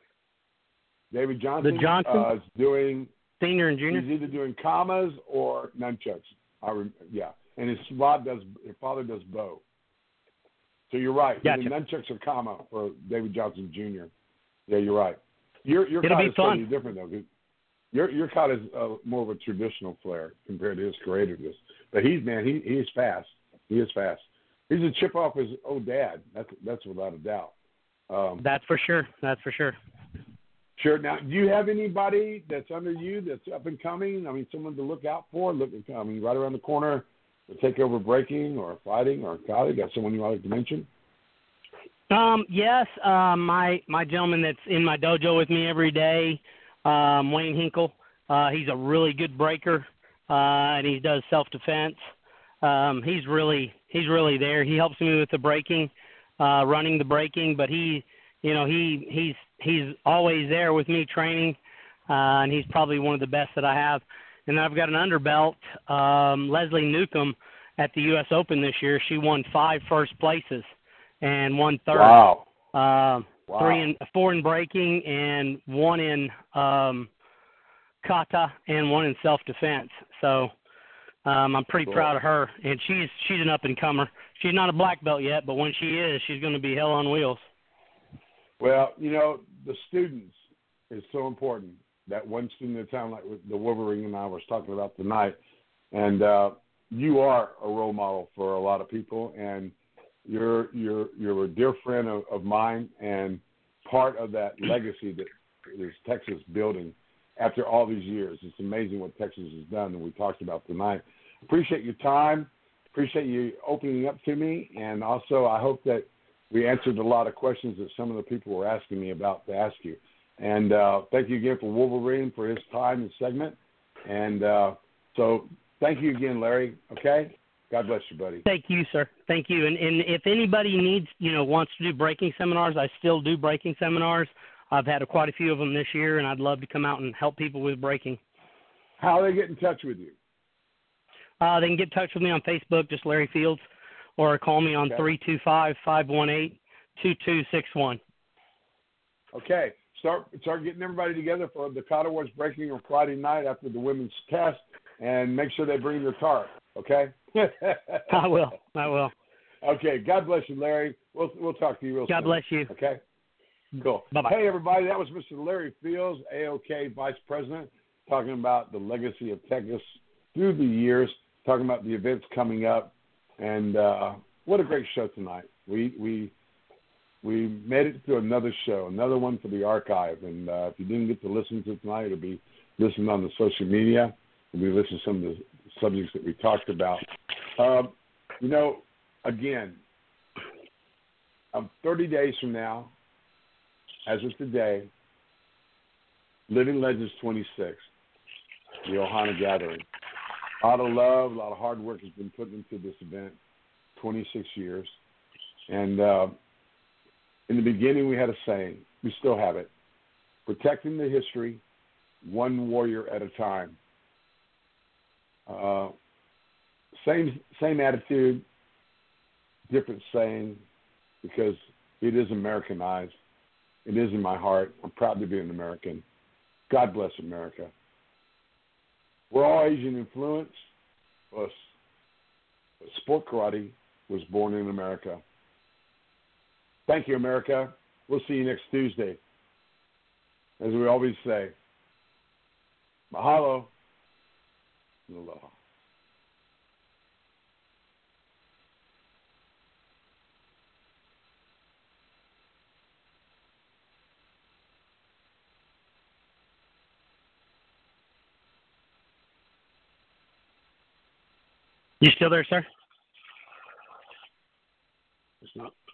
David Johnson. The Johnson? Uh, is doing, Senior and junior? he's either doing commas or nunchucks. I rem- yeah. And his father does, his father does bow. So you're right. Gotcha. The nunchucks are comma for David Johnson Junior Yeah, you're right. Your your It'll kata be is fun. totally different though. 'Cause Your your kata is uh, more of a traditional flair compared to his creativeness. But he's man, he he is fast. He is fast. He's a chip off his old dad. That's that's without a doubt. Um, That's for sure. That's for sure. Sure. Now, do you have anybody that's under you that's up and coming? I mean, someone to look out for. Look, I mean, right around the corner to take over breaking or fighting or kata. Got someone you like to mention? Um, yes, um, my my gentleman that's in my dojo with me every day, um, Wayne Hinkle. Uh, he's a really good breaker, uh, and he does self defense. Um, he's really he's really there. He helps me with the breaking, uh, running the breaking, but he, you know, he he's he's always there with me training, uh, and he's probably one of the best that I have. And then I've got an underbelt, um, Leslie Newcomb, at the U S Open this year. She won five first places and one third. Wow. Uh, Wow. Three in four in breaking and one in um, kata and one in self defense. So um, I'm pretty Cool. proud of her. And she's she's an up and comer. She's not a black belt yet, but when she is, she's going to be hell on wheels. Well, you know, the students is so important. That one student at a time, like the Wolverine and I was talking about tonight, and uh, you are a role model for a lot of people, and you're you're you're a dear friend of, of mine, and part of that legacy that is Texas building after all these years. It's amazing what Texas has done, and we talked about tonight. Appreciate your time. Appreciate you opening up to me, and also I hope that we answered a lot of questions that some of the people were asking me about to ask you. And uh, thank you again for Wolverine for his time and segment. And uh, so thank you again, Larry. Okay? God bless you, buddy. Thank you, sir. Thank you. And, and if anybody needs, you know, wants to do breaking seminars, I still do breaking seminars. I've had a, quite a few of them this year, and I'd love to come out and help people with breaking. How do they get in touch with you? Uh, they can get in touch with me on Facebook, just Larry Fields, or call me on Okay. three two five, five one eight, two two six one. Okay. Start start getting everybody together for the Kata Wars breaking on Friday night after the women's test, and make sure they bring their tarp. Okay. I will. I will. Okay. God bless you, Larry. We'll we'll talk to you real soon. God bless you. Okay. Cool. Bye-bye. Hey, everybody, that was Mister Larry Fields, A O K Vice President, talking about the legacy of Texas through the years, talking about the events coming up, and uh, what a great show tonight. We we we made it to another show, another one for the archive, and uh, if you didn't get to listen to it tonight, it'll be listened on the social media, and we listen to some of the subjects that we talked about. Um, you know, again, um, thirty days from now, as of today, Living Legends twenty-six, the Ohana Gathering. A lot of love, a lot of hard work has been put into this event, twenty-six years. And uh, in the beginning, we had a saying. We still have it. Protecting the history, one warrior at a time. Uh, same, same attitude, different saying, because it is Americanized. It is in my heart. I'm proud to be an American. God bless America. We're all Asian influenced, but sport karate was born in America. Thank you, America. We'll see you next Tuesday. As we always say, mahalo and aloha. You still there, sir? It's not.